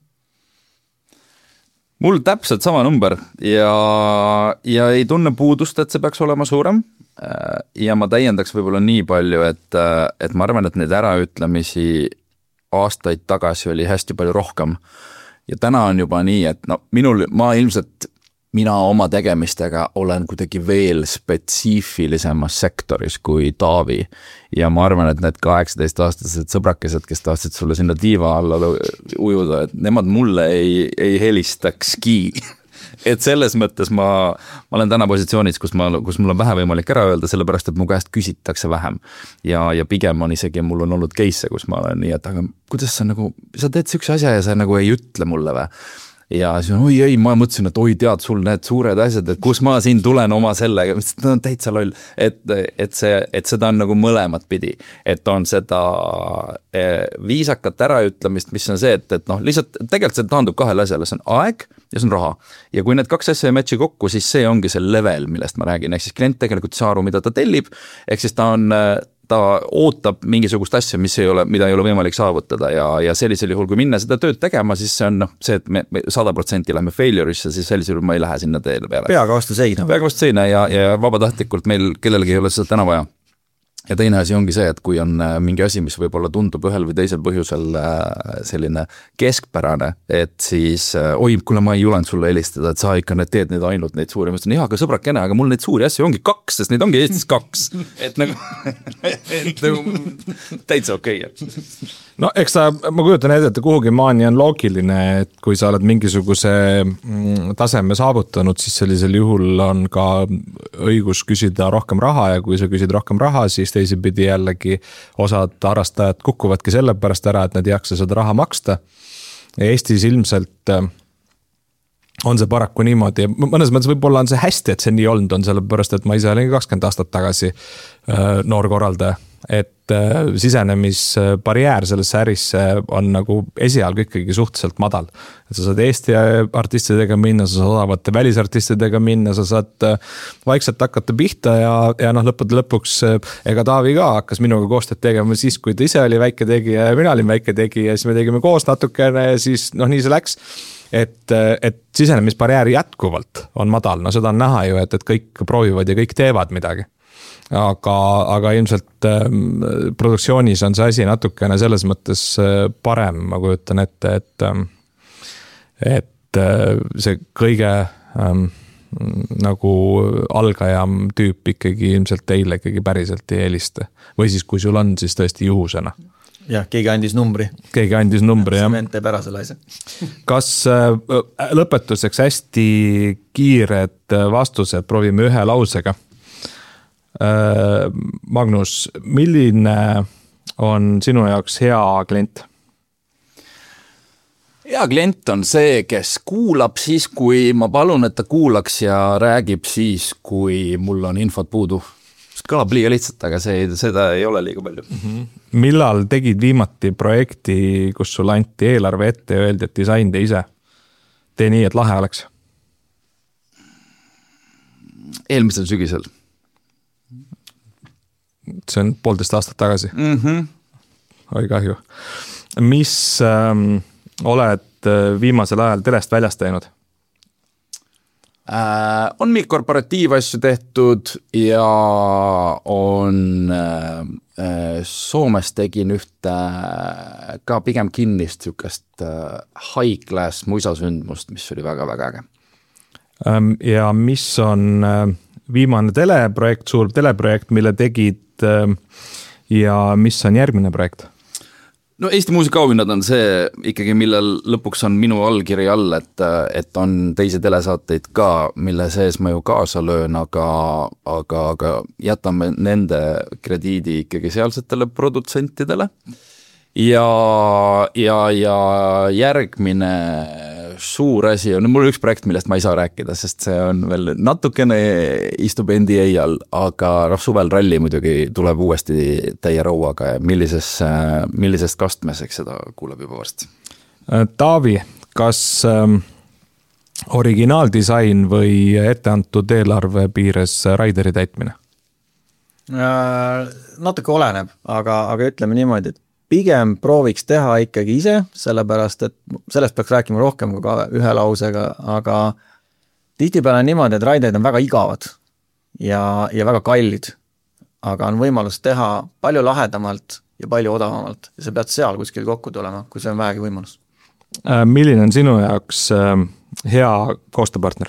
Mul täpselt sama number ja ei tunne puudust, et see peaks olema suurem ja ma täiendaks võib-olla nii palju, et ma arvan, et neid äraütlemisi aastaid tagasi oli hästi palju rohkem ja täna on juba nii, et no mina oma tegemistega olen kuidagi veel spetsiifilisemas sektoris kui Taavi ja ma arvan, et need 18-aastased sõbrakesed, kes tahtsid sulle sinna diiva alla ujuda, et nemad mulle ei helistakski. Et selles mõttes ma olen täna positsioonis, kus mul on vähe võimalik ära öelda, sellepärast, et mu käest küsitakse vähem ja pigem on isegi, mul on olnud case, kus ma olen nii, et aga kuidas sa teed sükse asja ja sa nagu ei ütle mulle või? Ja siis on, ma mõtlesin, et tead sul need suured asjad, et kus ma siin tulen oma sellega, on täitsa loll, et seda on nagu mõlemat pidi, et on seda viisakat äraütlemist, mis on see, et noh, lihtsalt tegelikult see taandub 2 asjale, see on aeg ja see on raha ja kui need 2 asja ei matchi kokku, siis see ongi see level, millest ma räägin, ehk siis klient tegelikult ei saa aru, mida ta tellib, ehk siis ta ootab mingisugust asja, mida ei ole võimalik saavutada ja sellisel juhul, kui minna seda tööd tegema, siis see on see, et me 100% lähme failure'isse, siis sellisel juhul ma ei lähe sinna teele peale. Peaga vastu seina ja vabatahtlikult meil kellelgi ei ole seda täna vaja. Ja teine asi ongi see, et kui on mingi asi, mis võib-olla tundub ühel või teisel põhjusel selline keskpärane, et siis kuule, ma ei julenud sulle helistada, et sa ikka teed neid ainult neid suuri. Ma ütlen, aga sõbrakene, aga mul neid suuri asju ongi 2, sest neid ongi Eestis 2. Et nagu täitsa okei. No eks ma kujutan ette, et kuhugi maani on loogiline, et kui sa oled mingisuguse taseme saavutanud, siis sellisel juhul on ka õigus küsida rohkem raha ja kui sa küsid rohkem raha, siis teisipidi jällegi osad harrastajad kukuvadki selle pärast ära, et nad ei jaksa seda raha maksta. Eestis ilmselt on see paraku niimoodi. Mõnes mõttes võib-olla on see hästi, et see nii olnud on, sellepärast, et ma ise olin 20 aastat tagasi noor korraldaja. Et sisenemisbarjäär sellesse ärisse on nagu esialgu ikkagi suhteliselt madal. Et sa saad Eesti artistidega minna, sa saad odavate välisartistidega minna, sa saad vaikselt hakata pihta ja noh, lõpuks ega Taavi ka hakkas minuga koostööd tegema siis, kui ta ise oli väike tegija ja mina olin väike tegija ja siis me tegime koos natukene ja siis noh, nii see läks. Et sisenemisbarjäär jätkuvalt on madal, no seda on näha ju, et kõik proovivad ja kõik teevad midagi. Aga ilmselt produktsioonis on see asi natukene selles mõttes parem, ma kujutan ette, et see kõige nagu algajam tüüp ikkagi ilmselt teile ikkagi päriselt ei helista. Või siis kui sul on, siis tõesti juhusena. Jah, keegi andis numbri. jah. Sement teeb ära selle asja. Kas lõpetuseks hästi kiired vastused, proovime ühe lausega. Magnus, milline on sinu jaoks hea klient? ja klient on see, kes kuulab siis, kui ma palun, et ta kuulaks ja räägib siis, kui mul on infot puudu. Kõlab liiga lihtsalt, aga seda ei ole liiga palju. Millal tegid viimati projekti, kus sul anti eelarve ette ja öeldi, et disain tee ise? Tee nii, et lahe oleks. Eelmisel sügisel. See on 1,5 aastat tagasi. Oi kahju. Mis oled viimasel ajal telest väljast teinud? On mingi korporatiivasju tehtud ja on Soomes tegin ühte ka pigem kinnist sükast high class muisasündmust, mis oli väga-väga äge. Ja mis on viimane teleprojekt, suur teleprojekt, mille tegid ja mis on järgmine projekt? No Eesti muusikaauhinnad on see ikkagi, millel lõpuks on minu allkiri all, et on teisi telesaateid ka, mille sees ma ju kaasa löön, aga jätame nende krediidi ikkagi sealsetele produtsentidele. Ja järgmine suur asi on, mul üks projekt, millest ma ei saa rääkida, sest see on veel natukene istub NDA all, aga suvel ralli muidugi tuleb uuesti täie rauaga ja millisest kastmes, eks seda kuuleb juba varsti. Taavi, kas originaaldisain või etteantud eelarve piires raideri täitmine? Natuke oleneb, aga ütleme niimoodi, et pigem prooviks teha ikkagi ise, sellepärast, et sellest peaks rääkima rohkem kui ka ühe lausega, aga tihtipeale on niimoodi, et raideid on väga igavad ja väga kallid, aga on võimalus teha palju lahedamalt ja palju odavamalt ja sa pead seal kuskil kokku tulema, kui see on vähegi võimalus. Milline on sinu jaoks hea koostööpartner?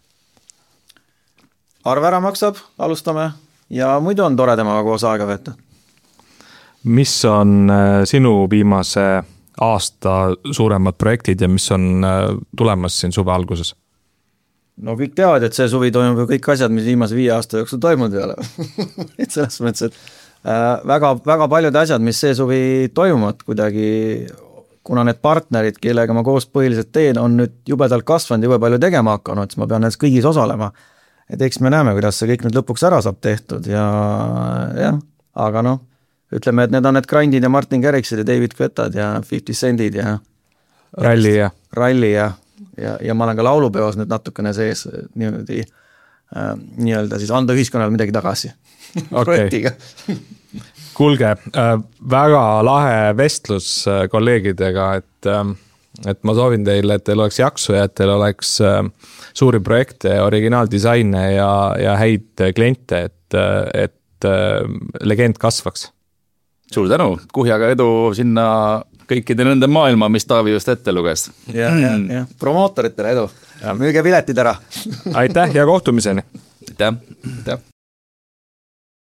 Arve ära maksab, alustame ja muidu on tore temaga koos aega veeta. Mis on sinu viimase aasta suuremad projektid ja mis on tulemas siin suve alguses? No kõik teavad, et see suvi toimub ju kõik asjad, mis viimase 5 aasta jooksul toimunud ei ole. Et selles mõttes, et väga paljud asjad, mis see suvi toimuvad kuidagi, kuna need partnerid, kellega ma koos põhiliselt teen, on nüüd jubedalt kasvanud, jube palju tegema hakanud, siis ma pean näiteks kõigis osalema. Et eks me näeme, kuidas see kõik nüüd lõpuks ära saab tehtud ja aga noh, ütleme, et need on need Grindid ja Martin Garrixid ja David Guettad ja 50 Centid ja Ralli ja ma olen ka laulupeos nüüd natukene sees nii-öelda siis anda ühiskonnale midagi tagasi projektiga. Kuulge, väga lahe vestlus kolleegidega, et ma soovin teile, et teil oleks jaksu ja et teil oleks suuri projekte, originaaldisaine ja häid kliente, et legend kasvaks. Suur tänu, kuhjaga edu sinna kõikide nende maailma, mis Taavi just ette luges. Ja. Promootoritele edu ja müüge piletid ära. Aitäh ja kohtumiseni. Aitäh.